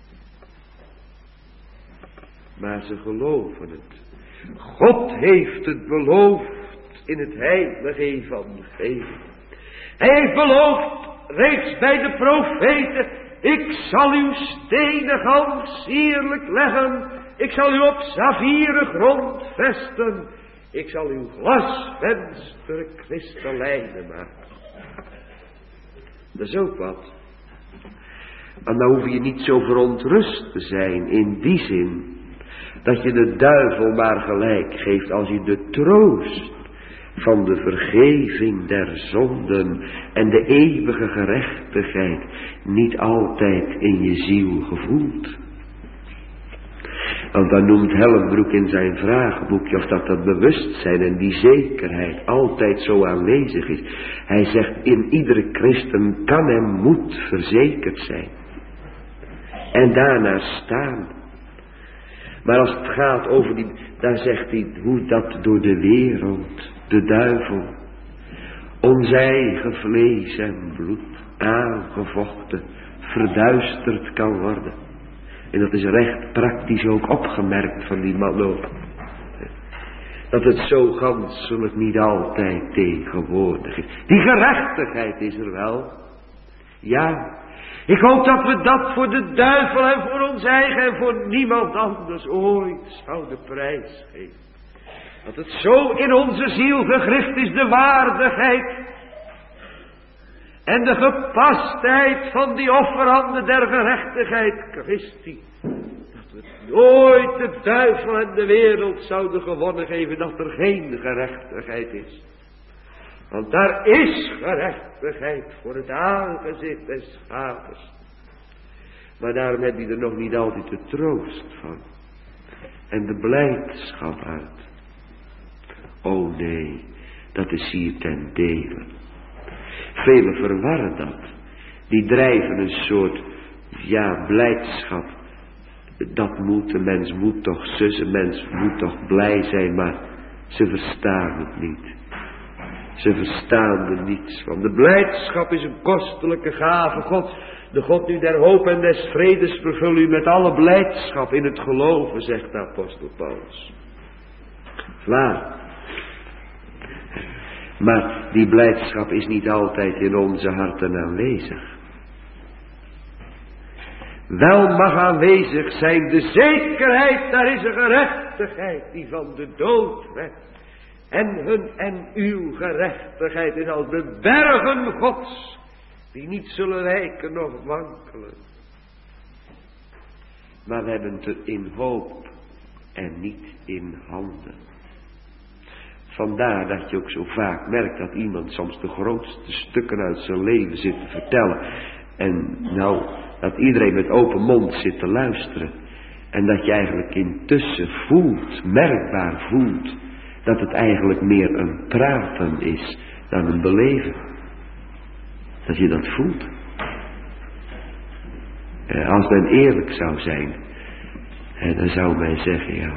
Maar ze geloven het. God heeft het beloofd in het heilige evangelie. Hij heeft beloofd, reeds bij de profeten, ik zal uw stenen hand sierlijk leggen, ik zal u op saffieren grond vesten, ik zal uw glasvenster kristallijnen maken. Dat is ook wat. En dan hoef je niet zo verontrust te zijn in die zin, dat je de duivel maar gelijk geeft als je de troost van de vergeving der zonden en de eeuwige gerechtigheid niet altijd in je ziel gevoelt. Want dan noemt Hellenbroek in zijn vragenboekje of dat dat bewustzijn en die zekerheid altijd zo aanwezig is. Hij zegt, in iedere christen kan en moet verzekerd zijn. En daarna staan. Maar als het gaat over die, daar zegt hij hoe dat door de wereld, de duivel, ons eigen vlees en bloed aangevochten, verduisterd kan worden. En dat is recht praktisch ook opgemerkt van die man ook. Dat het zo ganselijk niet altijd tegenwoordig is. Die gerechtigheid is er wel. Ja, ik hoop dat we dat voor de duivel en voor ons eigen en voor niemand anders ooit zouden prijsgeven. Dat het zo in onze ziel gegrift is, de waardigheid en de gepastheid van die offerhanden der gerechtigheid Christi. Dat we nooit de duivel en de wereld zouden gewonnen geven dat er geen gerechtigheid is. Want daar is gerechtigheid voor het aangezicht des vaders. Maar daarom heb je er nog niet altijd de troost van. En de blijdschap uit. O nee, dat is hier ten dele. Velen verwarren dat. Die drijven een soort, ja, blijdschap. Dat moet, de mens moet toch zussen, mens moet toch blij zijn, maar ze verstaan het niet. Ze verstaan er niets van. De blijdschap is een kostelijke gave. God, de God nu der hoop en des vredes vervul u met alle blijdschap in het geloven, zegt de apostel Paulus. Klaar. Maar die blijdschap is niet altijd in onze harten aanwezig. Wel mag aanwezig zijn de zekerheid, daar is een gerechtigheid die van de dood redt. En hun en uw gerechtigheid is als de bergen Gods, die niet zullen wijken of wankelen. Maar we hebben het in hoop en niet in handen. Vandaar dat je ook zo vaak merkt dat iemand soms de grootste stukken uit zijn leven zit te vertellen. En nou, dat iedereen met open mond zit te luisteren. En dat je eigenlijk intussen voelt, merkbaar voelt, dat het eigenlijk meer een praten is dan een beleven. Dat je dat voelt. Als men eerlijk zou zijn, dan zou men zeggen, ja,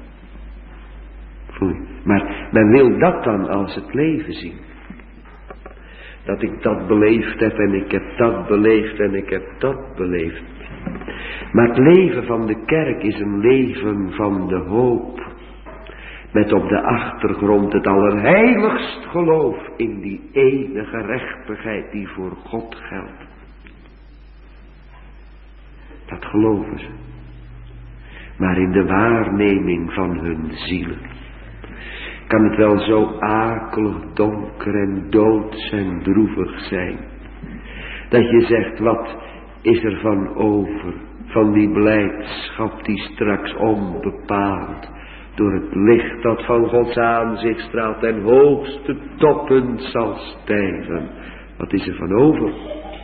voel je. Maar men wil dat dan als het leven zien. Dat ik dat beleefd heb en ik heb dat beleefd en ik heb dat beleefd. Maar het leven van de kerk is een leven van de hoop. Met op de achtergrond het allerheiligst geloof in die enige gerechtigheid die voor God geldt. Dat geloven ze. Maar in de waarneming van hun zielen kan het wel zo akelig, donker en doods en droevig zijn. Dat je zegt, wat is er van over, van die blijdschap die straks onbepaald door het licht dat van Gods aanzicht straalt ten hoogste toppunt zal stijgen. Wat is er van over?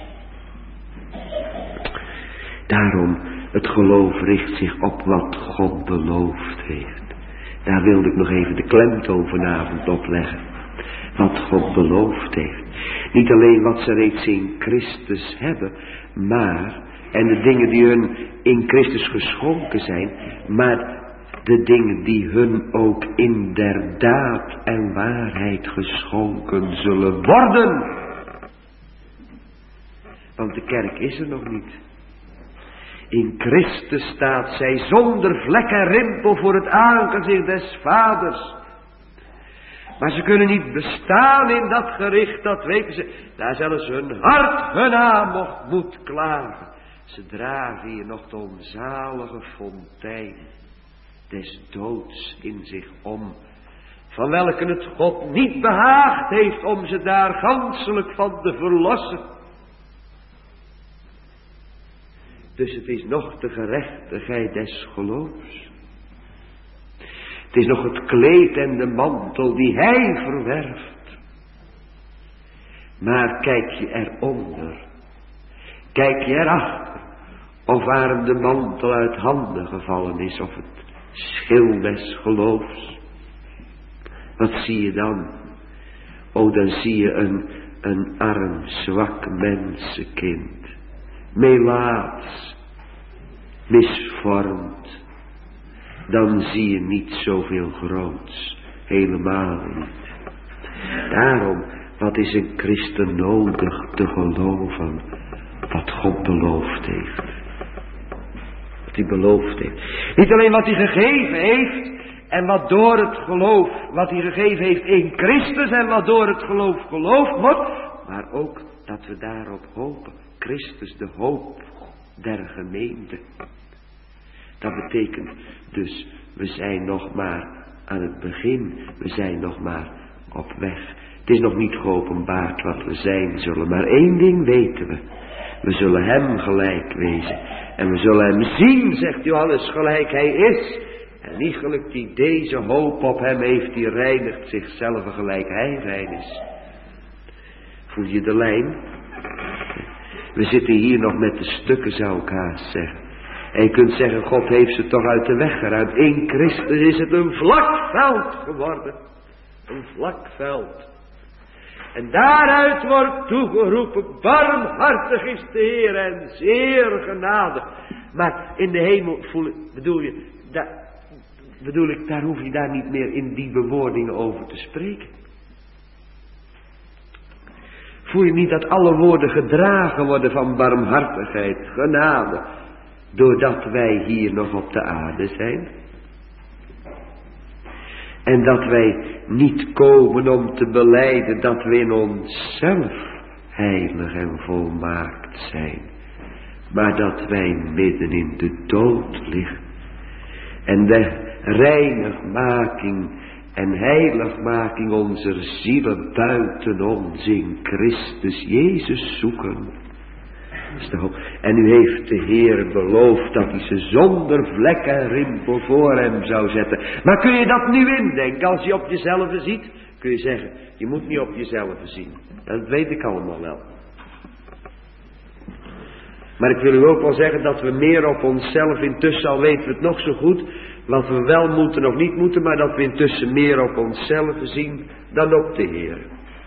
Daarom, het geloof richt zich op wat God beloofd heeft. Daar wilde ik nog even de klemtoon vanavond op leggen. Wat God beloofd heeft. Niet alleen wat ze reeds in Christus hebben, maar, en de dingen die hun in Christus geschonken zijn, maar de dingen die hun ook inderdaad en waarheid geschonken zullen worden. Want de kerk is er nog niet. In Christus staat zij zonder vlek en rimpel voor het aangezicht des Vaders. Maar ze kunnen niet bestaan in dat gericht, dat weten ze. Daar zelfs hun hart hun naam nog moet klagen. Ze dragen hier nog de onzalige fontein des doods in zich om. Van welke het God niet behaagd heeft om ze daar ganselijk van te verlossen. Dus het is nog de gerechtigheid des geloofs. Het is nog het kleed en de mantel die hij verwerft. Maar kijk je eronder, kijk je erachter, of waar hem de mantel uit handen gevallen is, of het schil des geloofs. Wat zie je dan? O, dan zie je een, een arm, zwak mensenkind. Melaats, misvormd, dan zie je niet zoveel groots, helemaal niet. Daarom, wat is een christen nodig te geloven wat God beloofd heeft. Wat hij beloofd heeft. Niet alleen wat hij gegeven heeft en wat door het geloof, wat hij gegeven heeft in Christus en wat door het geloof geloofd wordt, maar ook dat we daarop hopen. Christus, de hoop der gemeente. Dat betekent dus, we zijn nog maar aan het begin. We zijn nog maar op weg. Het is nog niet geopenbaard wat we zijn zullen. Maar één ding weten we. We zullen hem gelijk wezen. En we zullen hem zien, zegt Johannes, gelijk hij is. En iegelijk die deze hoop op hem heeft, die reinigt zichzelf gelijk hij rein is. Voel je de lijn? We zitten hier nog met de stukken, zou ik haast zeggen. En je kunt zeggen, God heeft ze toch uit de weg geruimd. In Christus is het een vlak veld geworden. Een vlak veld. En daaruit wordt toegeroepen, barmhartig is de Heer en zeer genadig. Maar in de hemel, voel, bedoel je, daar, bedoel ik, daar hoef je daar niet meer in die bewoordingen over te spreken. Voel je niet dat alle woorden gedragen worden van barmhartigheid, genade, doordat wij hier nog op de aarde zijn? En dat wij niet komen om te belijden dat we in onszelf heilig en volmaakt zijn, maar dat wij midden in de dood liggen. En de reinigmaking en heiligmaking onze zielen buiten ons in Christus Jezus zoeken. Dat is de hoop. En u heeft de Heer beloofd dat hij ze zonder vlek en rimpel voor hem zou zetten. Maar kun je dat nu indenken als je op jezelf ziet? Kun je zeggen, je moet niet op jezelf zien. Dat weet ik allemaal wel. Maar ik wil u ook wel zeggen dat we meer op onszelf, intussen al weten we het nog zo goed, wat we wel moeten of niet moeten, maar dat we intussen meer op onszelf zien dan op de Heer.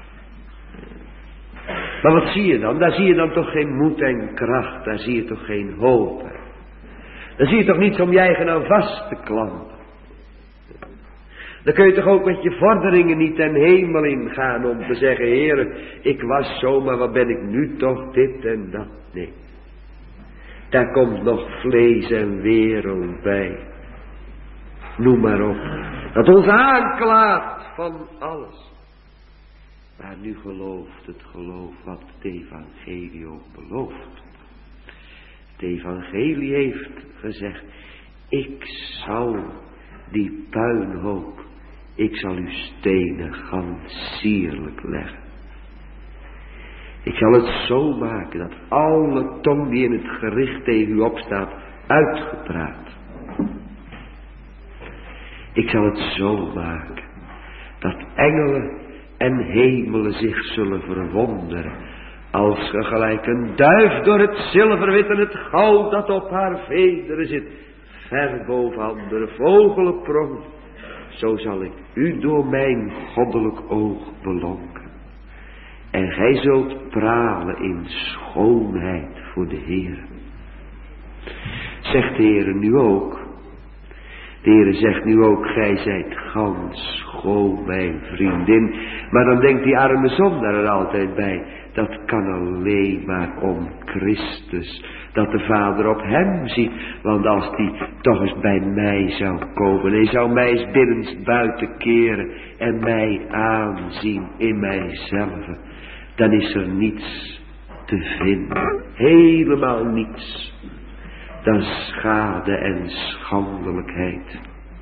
Maar wat zie je dan? Daar zie je dan toch geen moed en kracht, daar zie je toch geen hoop. Daar zie je toch niets om je eigen aan vast te klampen. Dan kun je toch ook met je vorderingen niet ten hemel ingaan om te zeggen, Heer, ik was zo, maar wat ben ik nu toch dit en dat. Nee. Daar komt nog vlees en wereld bij. Noem maar op. Dat ons aanklaagt van alles. Maar nu gelooft het geloof wat het evangelie ook belooft. Het evangelie heeft gezegd, ik zal die puinhoop, ik zal uw stenen gans sierlijk leggen. Ik zal het zo maken dat alle tong die in het gericht tegen u opstaat, uitgepraat. Ik zal het zo maken, dat engelen en hemelen zich zullen verwonderen, als ge gelijk een duif door het zilverwit en het goud dat op haar vederen zit, ver boven andere vogelen pronkt, zo zal ik u door mijn goddelijk oog belonken. En gij zult pralen in schoonheid voor de Heere. Zegt de Heere nu ook. De Heere zegt nu ook, gij zijt gans schoon, mijn vriendin. Maar dan denkt die arme zondaar er altijd bij. Dat kan alleen maar om Christus. Dat de Vader op hem ziet. Want als die toch eens bij mij zou komen. Hij zou mij eens binnenst buiten keren. En mij aanzien in mijzelf. Dan is er niets te vinden. Helemaal niets. Dan schade en schandelijkheid.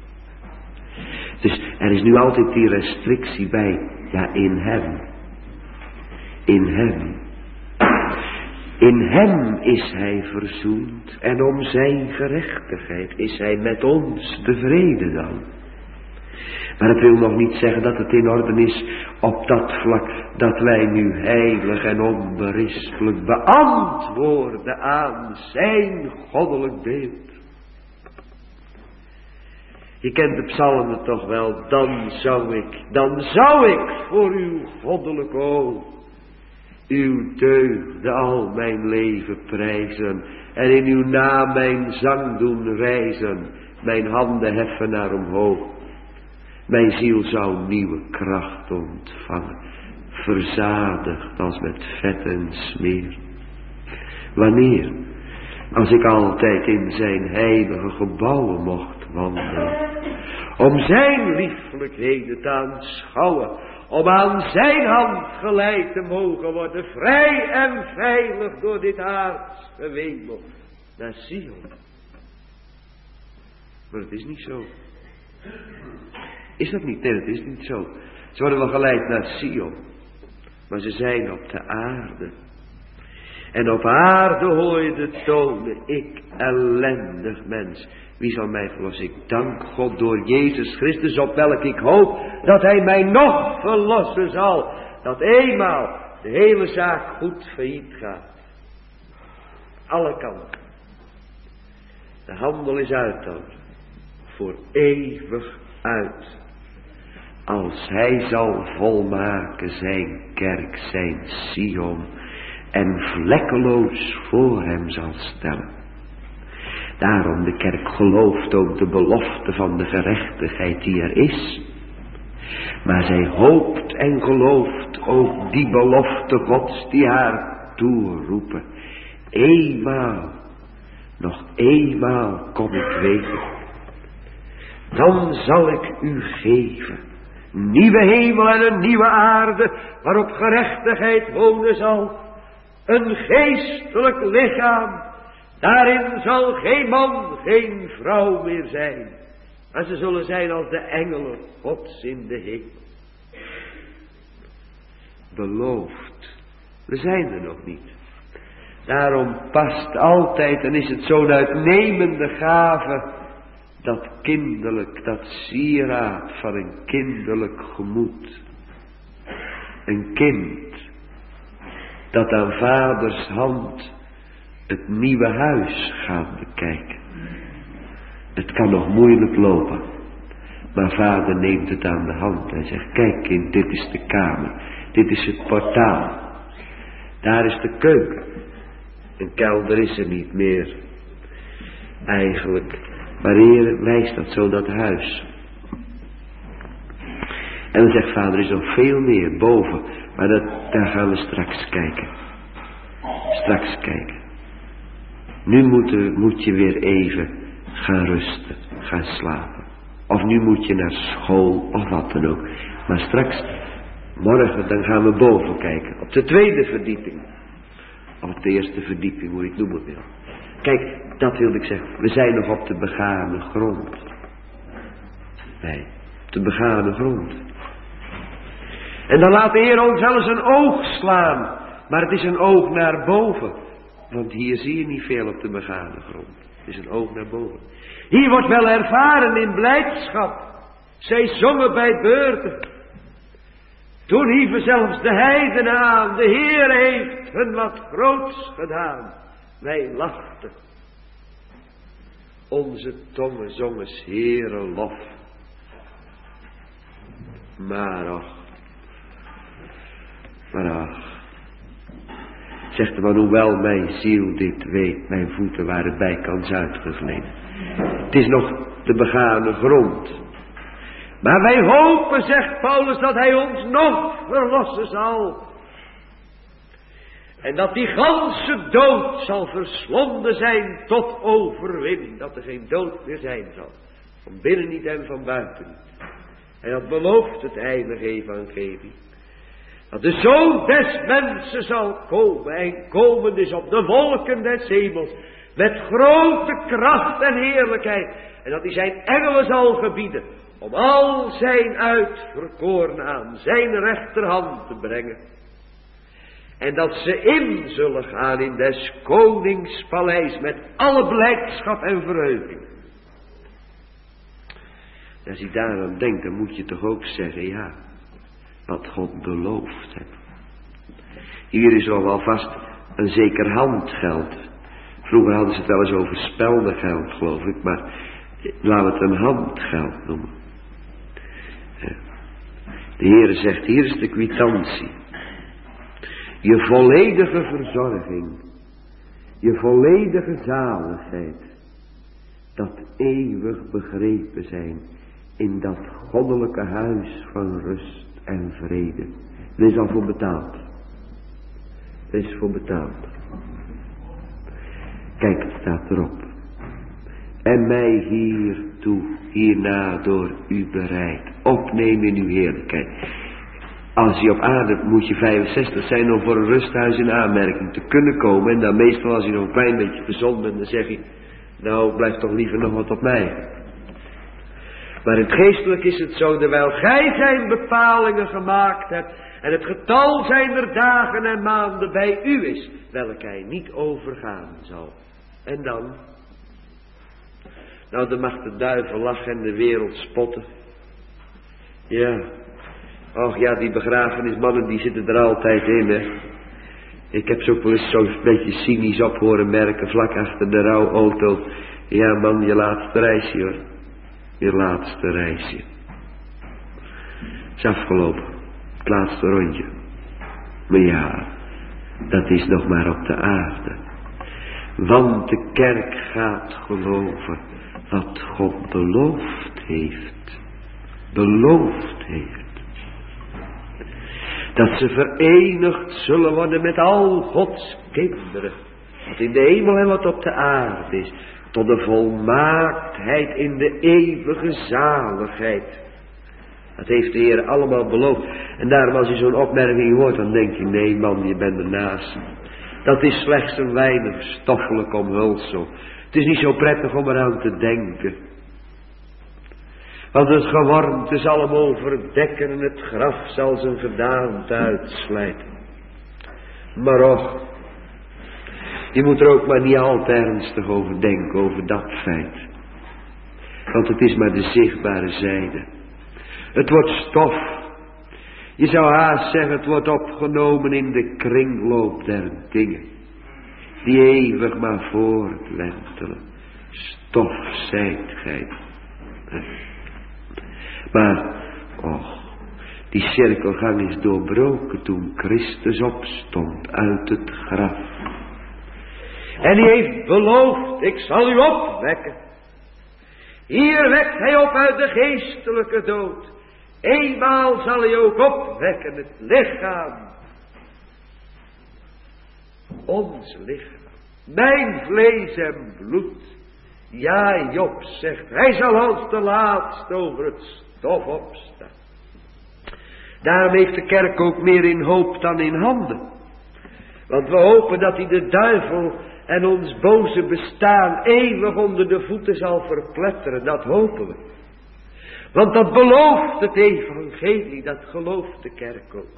Dus er is nu altijd die restrictie bij. Ja, in hem. In hem. In hem is hij verzoend. En om zijn gerechtigheid is hij met ons tevreden dan. Maar het wil nog niet zeggen dat het in orde is op dat vlak dat wij nu heilig en onberispelijk beantwoorden aan zijn goddelijk beeld. Je kent de psalmen toch wel. Dan zou ik, dan zou ik voor uw goddelijk oog, uw deugden al mijn leven prijzen. En in uw naam mijn zang doen rijzen. Mijn handen heffen naar omhoog. Mijn ziel zou nieuwe kracht ontvangen, verzadigd als met vet en smeer. Wanneer? Als ik altijd in zijn heilige gebouwen mocht wandelen, om zijn lieflijkheden te aanschouwen, om aan zijn hand geleid te mogen worden, vrij en veilig door dit aardse wemel, naar Sion. Maar het is niet zo. Is dat niet? Nee, dat is niet zo. Ze worden wel geleid naar Sion. Maar ze zijn op de aarde. En op aarde hoor je de tonen. Ik, ellendig mens. Wie zal mij verlossen? Ik dank God door Jezus Christus, op welk ik hoop dat hij mij nog verlossen zal. Dat eenmaal de hele zaak goed failliet gaat. Alle kanten. De handel is uit dan. Voor eeuwig uit. Als hij zal volmaken zijn kerk, zijn Sion, en vlekkeloos voor hem zal stellen. Daarom de kerk gelooft ook de belofte van de gerechtigheid die er is. Maar zij hoopt en gelooft ook die belofte Gods die haar toeroepen. Eenmaal, nog eenmaal kom ik weder. Dan zal ik u geven nieuwe hemel en een nieuwe aarde, waarop gerechtigheid wonen zal. Een geestelijk lichaam. Daarin zal geen man, geen vrouw meer zijn. Maar ze zullen zijn als de engelen Gods in de hemel. Beloofd. We zijn er nog niet. Daarom past altijd en is het zo'n uitnemende gave, dat kinderlijk, dat sieraad van een kinderlijk gemoed. Een kind dat aan vaders hand het nieuwe huis gaat bekijken. Het kan nog moeilijk lopen, maar vader neemt het aan de hand en zegt, kijk kind, dit is de kamer, dit is het portaal, daar is de keuken. Een kelder is er niet meer, eigenlijk. Maar Heer, wijst dat zo, dat huis. En dan zegt vader, er is nog veel meer boven. Maar dat, daar gaan we straks kijken. Straks kijken. Nu moet, moet je weer even gaan rusten. Gaan slapen. Of nu moet je naar school. Of wat dan ook. Maar straks, morgen, dan gaan we boven kijken. Op de tweede verdieping. Of op de eerste verdieping, hoe je het noemen wil. Kijk, dat wilde ik zeggen. We zijn nog op de begane grond. Nee, op de begane grond. En dan laat de Heer ons zelfs een oog slaan. Maar het is een oog naar boven. Want hier zie je niet veel op de begane grond. Het is een oog naar boven. Hier wordt wel ervaren in blijdschap. Zij zongen bij beurten. Toen hieven zelfs de heidenen aan. De Heer heeft hun wat groots gedaan. Wij lachten. Onze tongen zongen 's Heere lof. Maar ach. Maar ach. Zegt de man, hoewel mijn ziel dit weet, mijn voeten waren bijkans uitgegleden. Het is nog de begane grond. Maar wij hopen, zegt Paulus, dat hij ons nog verlossen zal. En dat die ganse dood zal verslonden zijn tot overwinning. Dat er geen dood meer zijn zal. Van binnen niet en van buiten niet. En dat belooft het heilige evangelie. Dat de Zoon des mensen zal komen. En komen is op de wolken des hemels. Met grote kracht en heerlijkheid. En dat hij zijn engelen zal gebieden. Om al zijn uitverkoren aan zijn rechterhand te brengen. En dat ze in zullen gaan in des konings paleis. Met alle blijdschap en verheuging. Als je daar aan denkt, dan moet je toch ook zeggen, ja, wat God belooft. Hè. Hier is al wel vast een zeker handgeld. Vroeger hadden ze het wel eens over speldegeld, geloof ik, maar laten we het een handgeld noemen. De Heere zegt, hier is de kwitantie. Je volledige verzorging, je volledige zaligheid, dat eeuwig begrepen zijn in dat goddelijke huis van rust en vrede. Er is al voor betaald. Er is voor betaald. Kijk, het staat erop. En mij hiertoe, hierna door u bereid. Opnemen in uw heerlijkheid. Als je op aarde moet je vijfenzestig zijn om voor een rusthuis in aanmerking te kunnen komen. En dan meestal als je nog een klein beetje gezond bent, dan zeg je, nou blijf toch liever nog wat op mij. Maar in het geestelijk is het zo, terwijl gij zijn bepalingen gemaakt hebt. En het getal zijn er dagen en maanden bij u is, welk hij niet overgaan zal. En dan? Nou, dan mag de duivel lachen en de wereld spotten. Ja. Och ja, die begrafenismannen die zitten er altijd in, hè. Ik heb ze ook wel eens zo'n beetje cynisch op horen merken, vlak achter de rouwauto. Ja man, je laatste reisje hoor. Je laatste reisje. Is afgelopen. Het laatste rondje. Maar ja, dat is nog maar op de aarde. Want de kerk gaat geloven wat God beloofd heeft. Beloofd heeft. Dat ze verenigd zullen worden met al Gods kinderen. Wat in de hemel en wat op de aarde is. Tot de volmaaktheid in de eeuwige zaligheid. Dat heeft de Heer allemaal beloofd. En daarom als je zo'n opmerking hoort, dan denk je, nee man, je bent ernaast. Dat is slechts een weinig stoffelijk omhulsel. Het is niet zo prettig om eraan te denken. Want het gewormte zal hem overdekken en het graf zal zijn gedaante uitslijten. Maar och, je moet er ook maar niet al te ernstig over denken, over dat feit. Want het is maar de zichtbare zijde. Het wordt stof. Je zou haast zeggen, het wordt opgenomen in de kringloop der dingen. Die eeuwig maar voortwentelen. Stof zijt gij. Maar, och, die cirkelgang is doorbroken toen Christus opstond uit het graf. En hij heeft beloofd, ik zal u opwekken. Hier wekt hij op uit de geestelijke dood. Eenmaal zal hij ook opwekken, het lichaam. Ons lichaam. Mijn vlees en bloed. Ja, Job zegt, hij zal als de laatste over het stof opstaan. Daarom heeft de kerk ook meer in hoop dan in handen. Want we hopen dat hij de duivel en ons boze bestaan eeuwig onder de voeten zal verpletteren. Dat hopen we. Want dat belooft het evangelie, dat gelooft de kerk ook.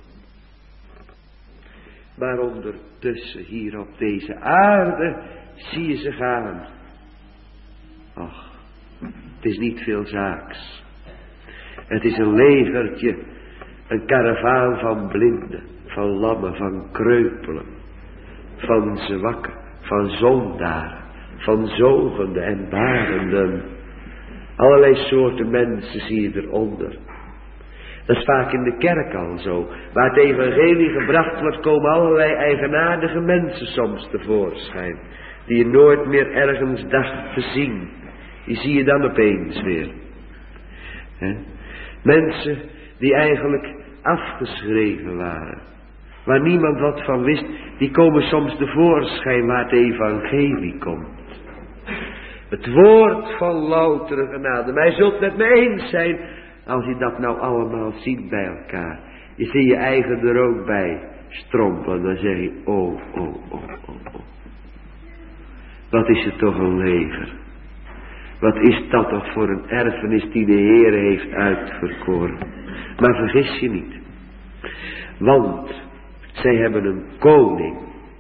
Maar ondertussen hier op deze aarde zie je ze gaan. Ach, het is niet veel zaaks. Het is een legertje, een karavaan van blinden, van lammen, van kreupelen, van zwakken, van zondaren, van zogenden en barenden. Allerlei soorten mensen zie je eronder. Dat is vaak in de kerk al zo. Waar het evangelie gebracht wordt, komen allerlei eigenaardige mensen soms tevoorschijn. Die je nooit meer ergens dacht te zien. Die zie je dan opeens weer. He? Mensen die eigenlijk afgeschreven waren. Waar niemand wat van wist. Die komen soms tevoorschijn waar het evangelie komt. Het woord van loutere genade. Mij zult met me eens zijn. Als je dat nou allemaal ziet bij elkaar. Je ziet je eigen er ook bij strompelen. Dan zeg je, oh, oh, oh, oh, oh. Wat is het toch een leger. Wat is dat toch voor een erfenis die de Heer heeft uitverkoren. Maar vergis je niet. Want zij hebben een koning.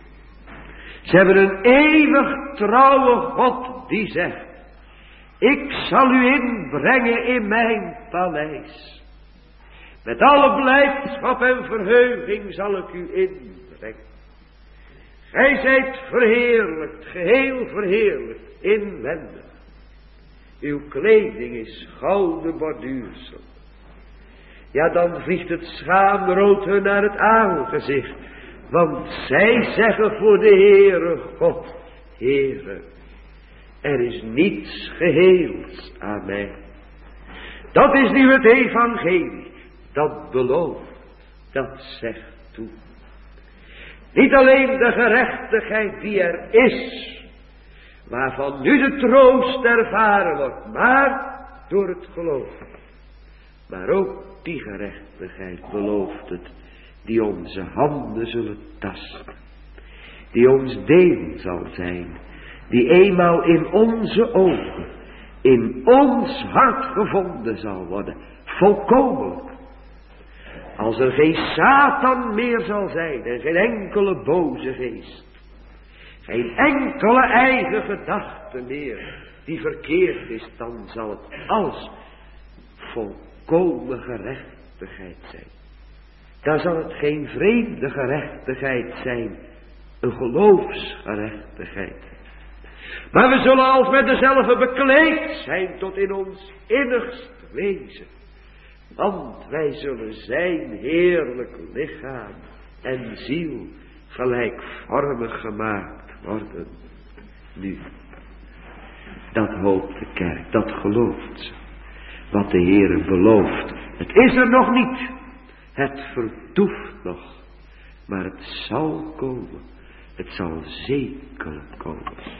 Ze hebben een eeuwig trouwe God die zegt. Ik zal u inbrengen in mijn paleis. Met alle blijdschap en verheuging zal ik u inbrengen. Gij zijt verheerlijkt, geheel verheerlijkt, inwendig. Uw kleding is gouden borduursel. Ja, dan vliegt het schaamrood hun naar het aangezicht. Want zij zeggen voor de Heere God, Heere, er is niets geheels aan mij. Dat is nu het evangelie. Dat belooft. Dat zegt toe. Niet alleen de gerechtigheid die er is. Waarvan nu de troost ervaren wordt. Maar door het geloof. Maar ook die gerechtigheid belooft het. Die onze handen zullen tasten. Die ons deel zal zijn. Die eenmaal in onze ogen, in ons hart gevonden zal worden. Volkomen. Als er geen Satan meer zal zijn en geen enkele boze geest. Geen enkele eigen gedachte meer die verkeerd is, dan zal het als volkomen gerechtigheid zijn. Dan zal het geen vreemde gerechtigheid zijn, een geloofsgerechtigheid. Maar we zullen als met dezelfde bekleed zijn tot in ons innigst wezen. Want wij zullen zijn heerlijk lichaam en ziel gelijkvormig gemaakt worden. Nu, dat hoopt de kerk, dat gelooft ze. Wat de Heere belooft. Het is er nog niet. Het vertoeft nog. Maar het zal komen. Het zal zeker komen.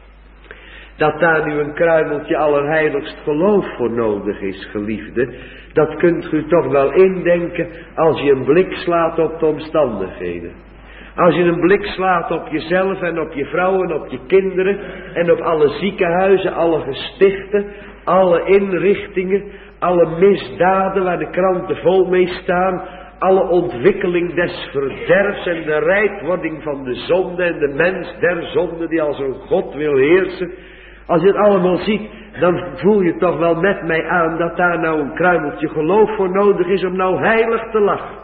Dat daar nu een kruimeltje allerheiligst geloof voor nodig is, geliefde, dat kunt u toch wel indenken als je een blik slaat op de omstandigheden. Als je een blik slaat op jezelf en op je vrouw en op je kinderen en op alle ziekenhuizen, alle gestichten, alle inrichtingen, alle misdaden waar de kranten vol mee staan, alle ontwikkeling des verderfs en de rijpwording van de zonde en de mens der zonde die als een God wil heersen. Als je het allemaal ziet, dan voel je toch wel met mij aan dat daar nou een kruimeltje geloof voor nodig is om nou heilig te lachen.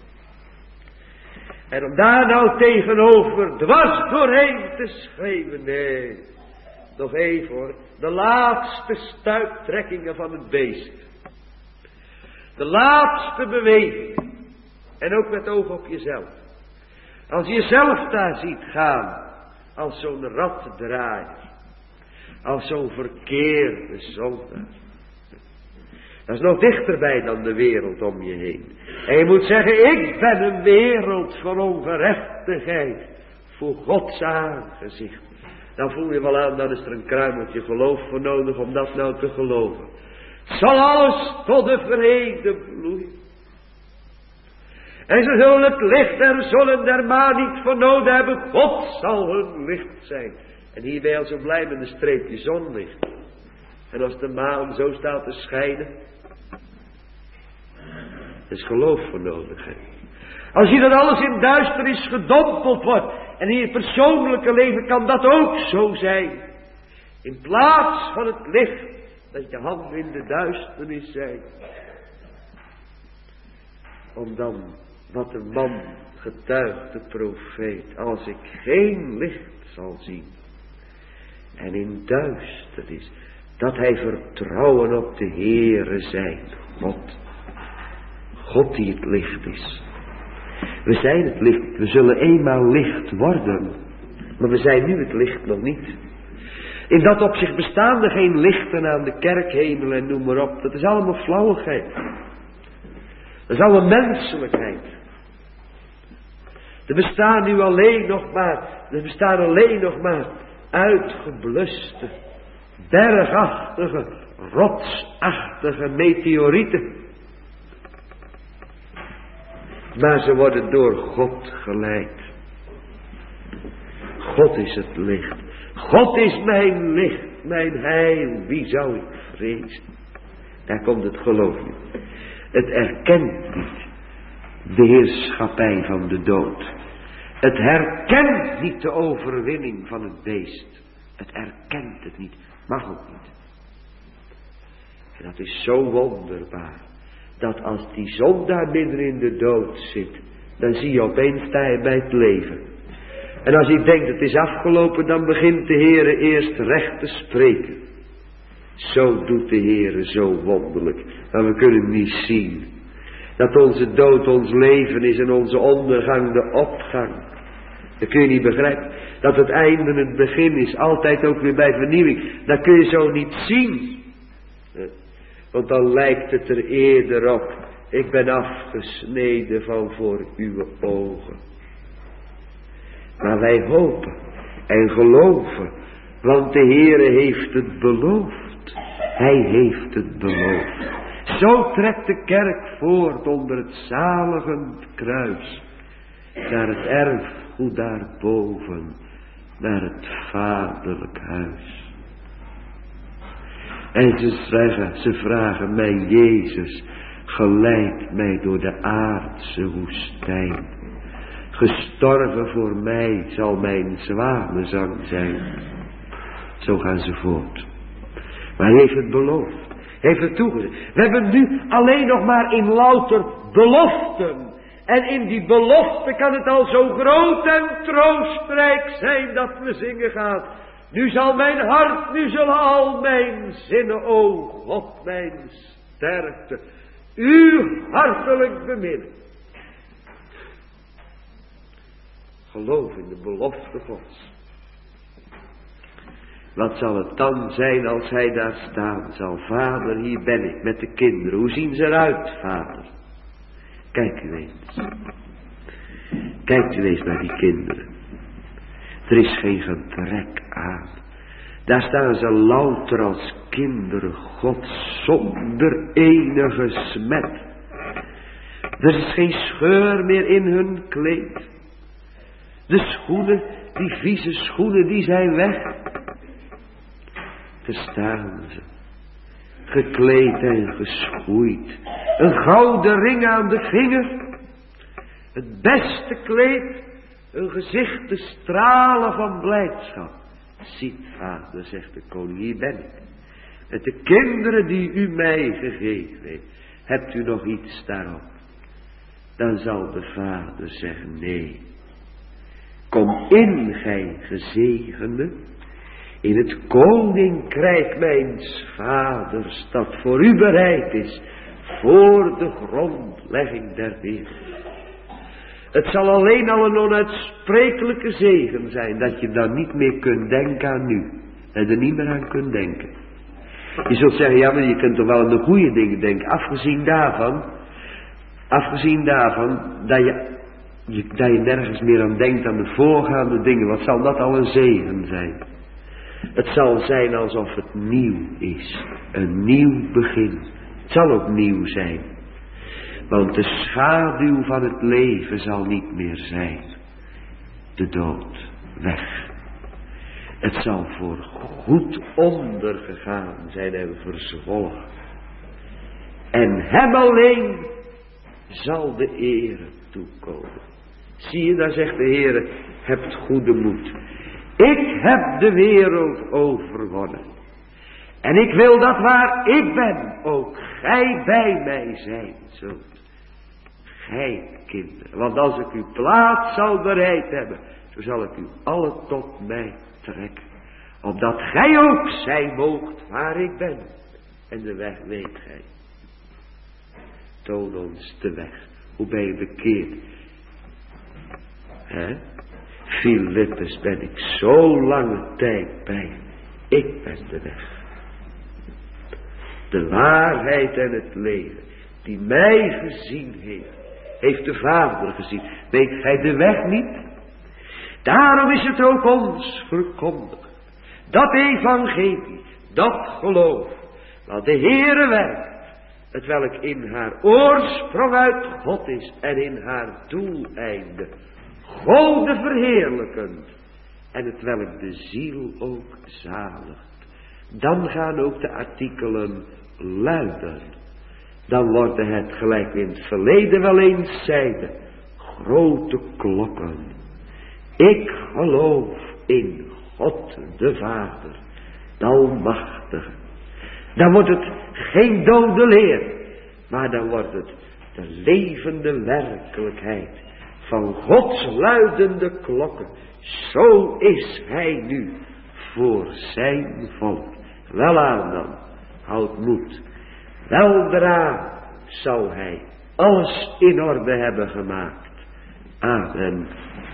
En om daar nou tegenover dwars doorheen te schreeuwen, nee, nog even hoor, de laatste stuiptrekkingen van het beest. De laatste beweging. En ook met oog op jezelf. Als je jezelf daar ziet gaan, als zo'n raddraaier. Als zo'n verkeerde zondaar. Dat is nog dichterbij dan de wereld om je heen. En je moet zeggen, ik ben een wereld van ongerechtigheid. Voor Gods aangezicht. Dan voel je wel aan, dan is er een kruimeltje geloof voor nodig om dat nou te geloven. Het zal alles tot de vrede bloeien. En ze zullen het licht der zon en der maan niet voor nodig hebben. God zal hun licht zijn. En hierbij al zo blij met een streepje zonlicht. En als de maan zo staat te schijnen. Er is geloof voor nodig. Hè? Als je dat alles in duisternis gedompeld wordt. En in je persoonlijke leven kan dat ook zo zijn. In plaats van het licht. Dat je handen in de duisternis zijn. om dan wat de man getuigt, de profeet, als ik geen licht zal zien en in duisternis, dat hij vertrouwen op de Heere zijn God. God die het licht is. We zijn het licht, we zullen eenmaal licht worden, maar we zijn nu het licht nog niet. In dat opzicht bestaan er geen lichten aan de kerkhemel en noem maar op. Dat is allemaal flauwigheid. Dat is allemaal menselijkheid. Er bestaan nu alleen nog maar, er bestaan alleen nog maar uitgebluste, bergachtige, rotsachtige meteorieten. Maar ze worden door God geleid. God is het licht. God is mijn licht, mijn heil. Wie zou ik vrezen? Daar komt het geloof niet. Het erkent niet de heerschappij van de dood. Het herkent niet de overwinning van het beest. Het erkent het niet. Mag ook niet. En dat is zo wonderbaar. Dat als die zondaar midden in de dood zit, dan zie je opeens sta je bij het leven. En als hij denkt het is afgelopen, dan begint de Heere eerst recht te spreken. Zo doet de Heere zo wonderlijk. Maar we kunnen niet zien dat onze dood ons leven is en onze ondergang de opgang. Dat kun je niet begrijpen. Dat het einde het begin is, altijd ook weer bij vernieuwing. Dat kun je zo niet zien. Want dan lijkt het er eerder op, ik ben afgesneden van voor uw ogen. Maar wij hopen en geloven, want de Heere heeft het beloofd. Hij heeft het beloofd. Zo trekt de kerk voort onder het zaligend kruis, naar het erfgoed daarboven, naar het vaderlijk huis. En ze zeggen, ze vragen mij, Jezus, geleid mij door de aardse woestijn. Gestorven voor mij zal mijn zwanenzang zijn. Zo gaan ze voort. Maar hij heeft het beloofd. Hij heeft het toegezegd. We hebben nu alleen nog maar in louter beloften. En in die belofte kan het al zo groot en troostrijk zijn dat we zingen gaan. Nu zal mijn hart, nu zullen al mijn zinnen, o God, mijn sterkte, u hartelijk beminnen. Geloof in de belofte Gods. Wat zal het dan zijn als hij daar staan zal? Vader, hier ben ik met de kinderen. Hoe zien ze eruit, vader? Kijk u eens. Kijk u eens naar die kinderen. Er is geen gebrek aan. Daar staan ze louter als kinderen Gods, zonder enige smet. Er is geen scheur meer in hun kleed. De schoenen, die vieze schoenen, die zijn weg. Daar staan ze, gekleed en geschoeid. Een gouden ring aan de vinger. Het beste kleed. Een gezicht te stralen van blijdschap. Ziet, vader, zegt de koning, hier ben ik. Met de kinderen die u mij gegeven heeft. Hebt u nog iets daarop? Dan zal de vader zeggen, nee. Kom in, gij gezegende, in het koninkrijk mijns vaders, dat voor u bereid is, voor de grondlegging der wereld. Het zal alleen al een onuitsprekelijke zegen zijn, dat je dan niet meer kunt denken aan nu. Dat je er niet meer aan kunt denken. Je zult zeggen, ja, maar je kunt toch wel aan de goede dingen denken. Afgezien daarvan, afgezien daarvan, dat je, je, dat je nergens meer aan denkt aan de voorgaande dingen. Wat zal dat al een zegen zijn? Het zal zijn alsof het nieuw is. Een nieuw begin. Het zal ook nieuw zijn. Want de schaduw van het leven zal niet meer zijn. De dood weg. Het zal voor goed ondergegaan zijn en verzwolgen. En hem alleen zal de ere toekomen. Zie je, daar zegt de Heere, hebt goede moed. Ik heb de wereld overwonnen. En ik wil dat waar ik ben, ook gij bij mij zijn zult. gij kinderen. Want als ik uw plaats zal bereid hebben, zo zal ik u alle tot mij trekken. Opdat gij ook zijn moogt waar ik ben. En de weg weet gij. Toon ons de weg. Hoe ben je bekeerd? Hè? Filippus, ben ik zo lange tijd bij. Ik ben de weg. De waarheid en het leven. Die mij gezien heeft. Heeft de Vader gezien. Weet gij de weg niet? Daarom is het ook ons verkondigd. Dat evangelie. Dat geloof. Wat de Heere werkt. Het welk in haar oorsprong uit God is. En in haar doeleinde. Gode verheerlijkend. En het welk de ziel ook zaligt. Dan gaan ook de artikelen luiden. Dan worden het gelijk in het verleden wel eens zeiden. Grote klokken. Ik geloof in God de Vader. De Almachtige. Dan wordt het geen dode leer. Maar dan wordt het de levende werkelijkheid. Van Gods luidende klokken. Zo is hij nu voor zijn volk. Welaan dan, houd moed. Weldra zal hij alles in orde hebben gemaakt. Amen.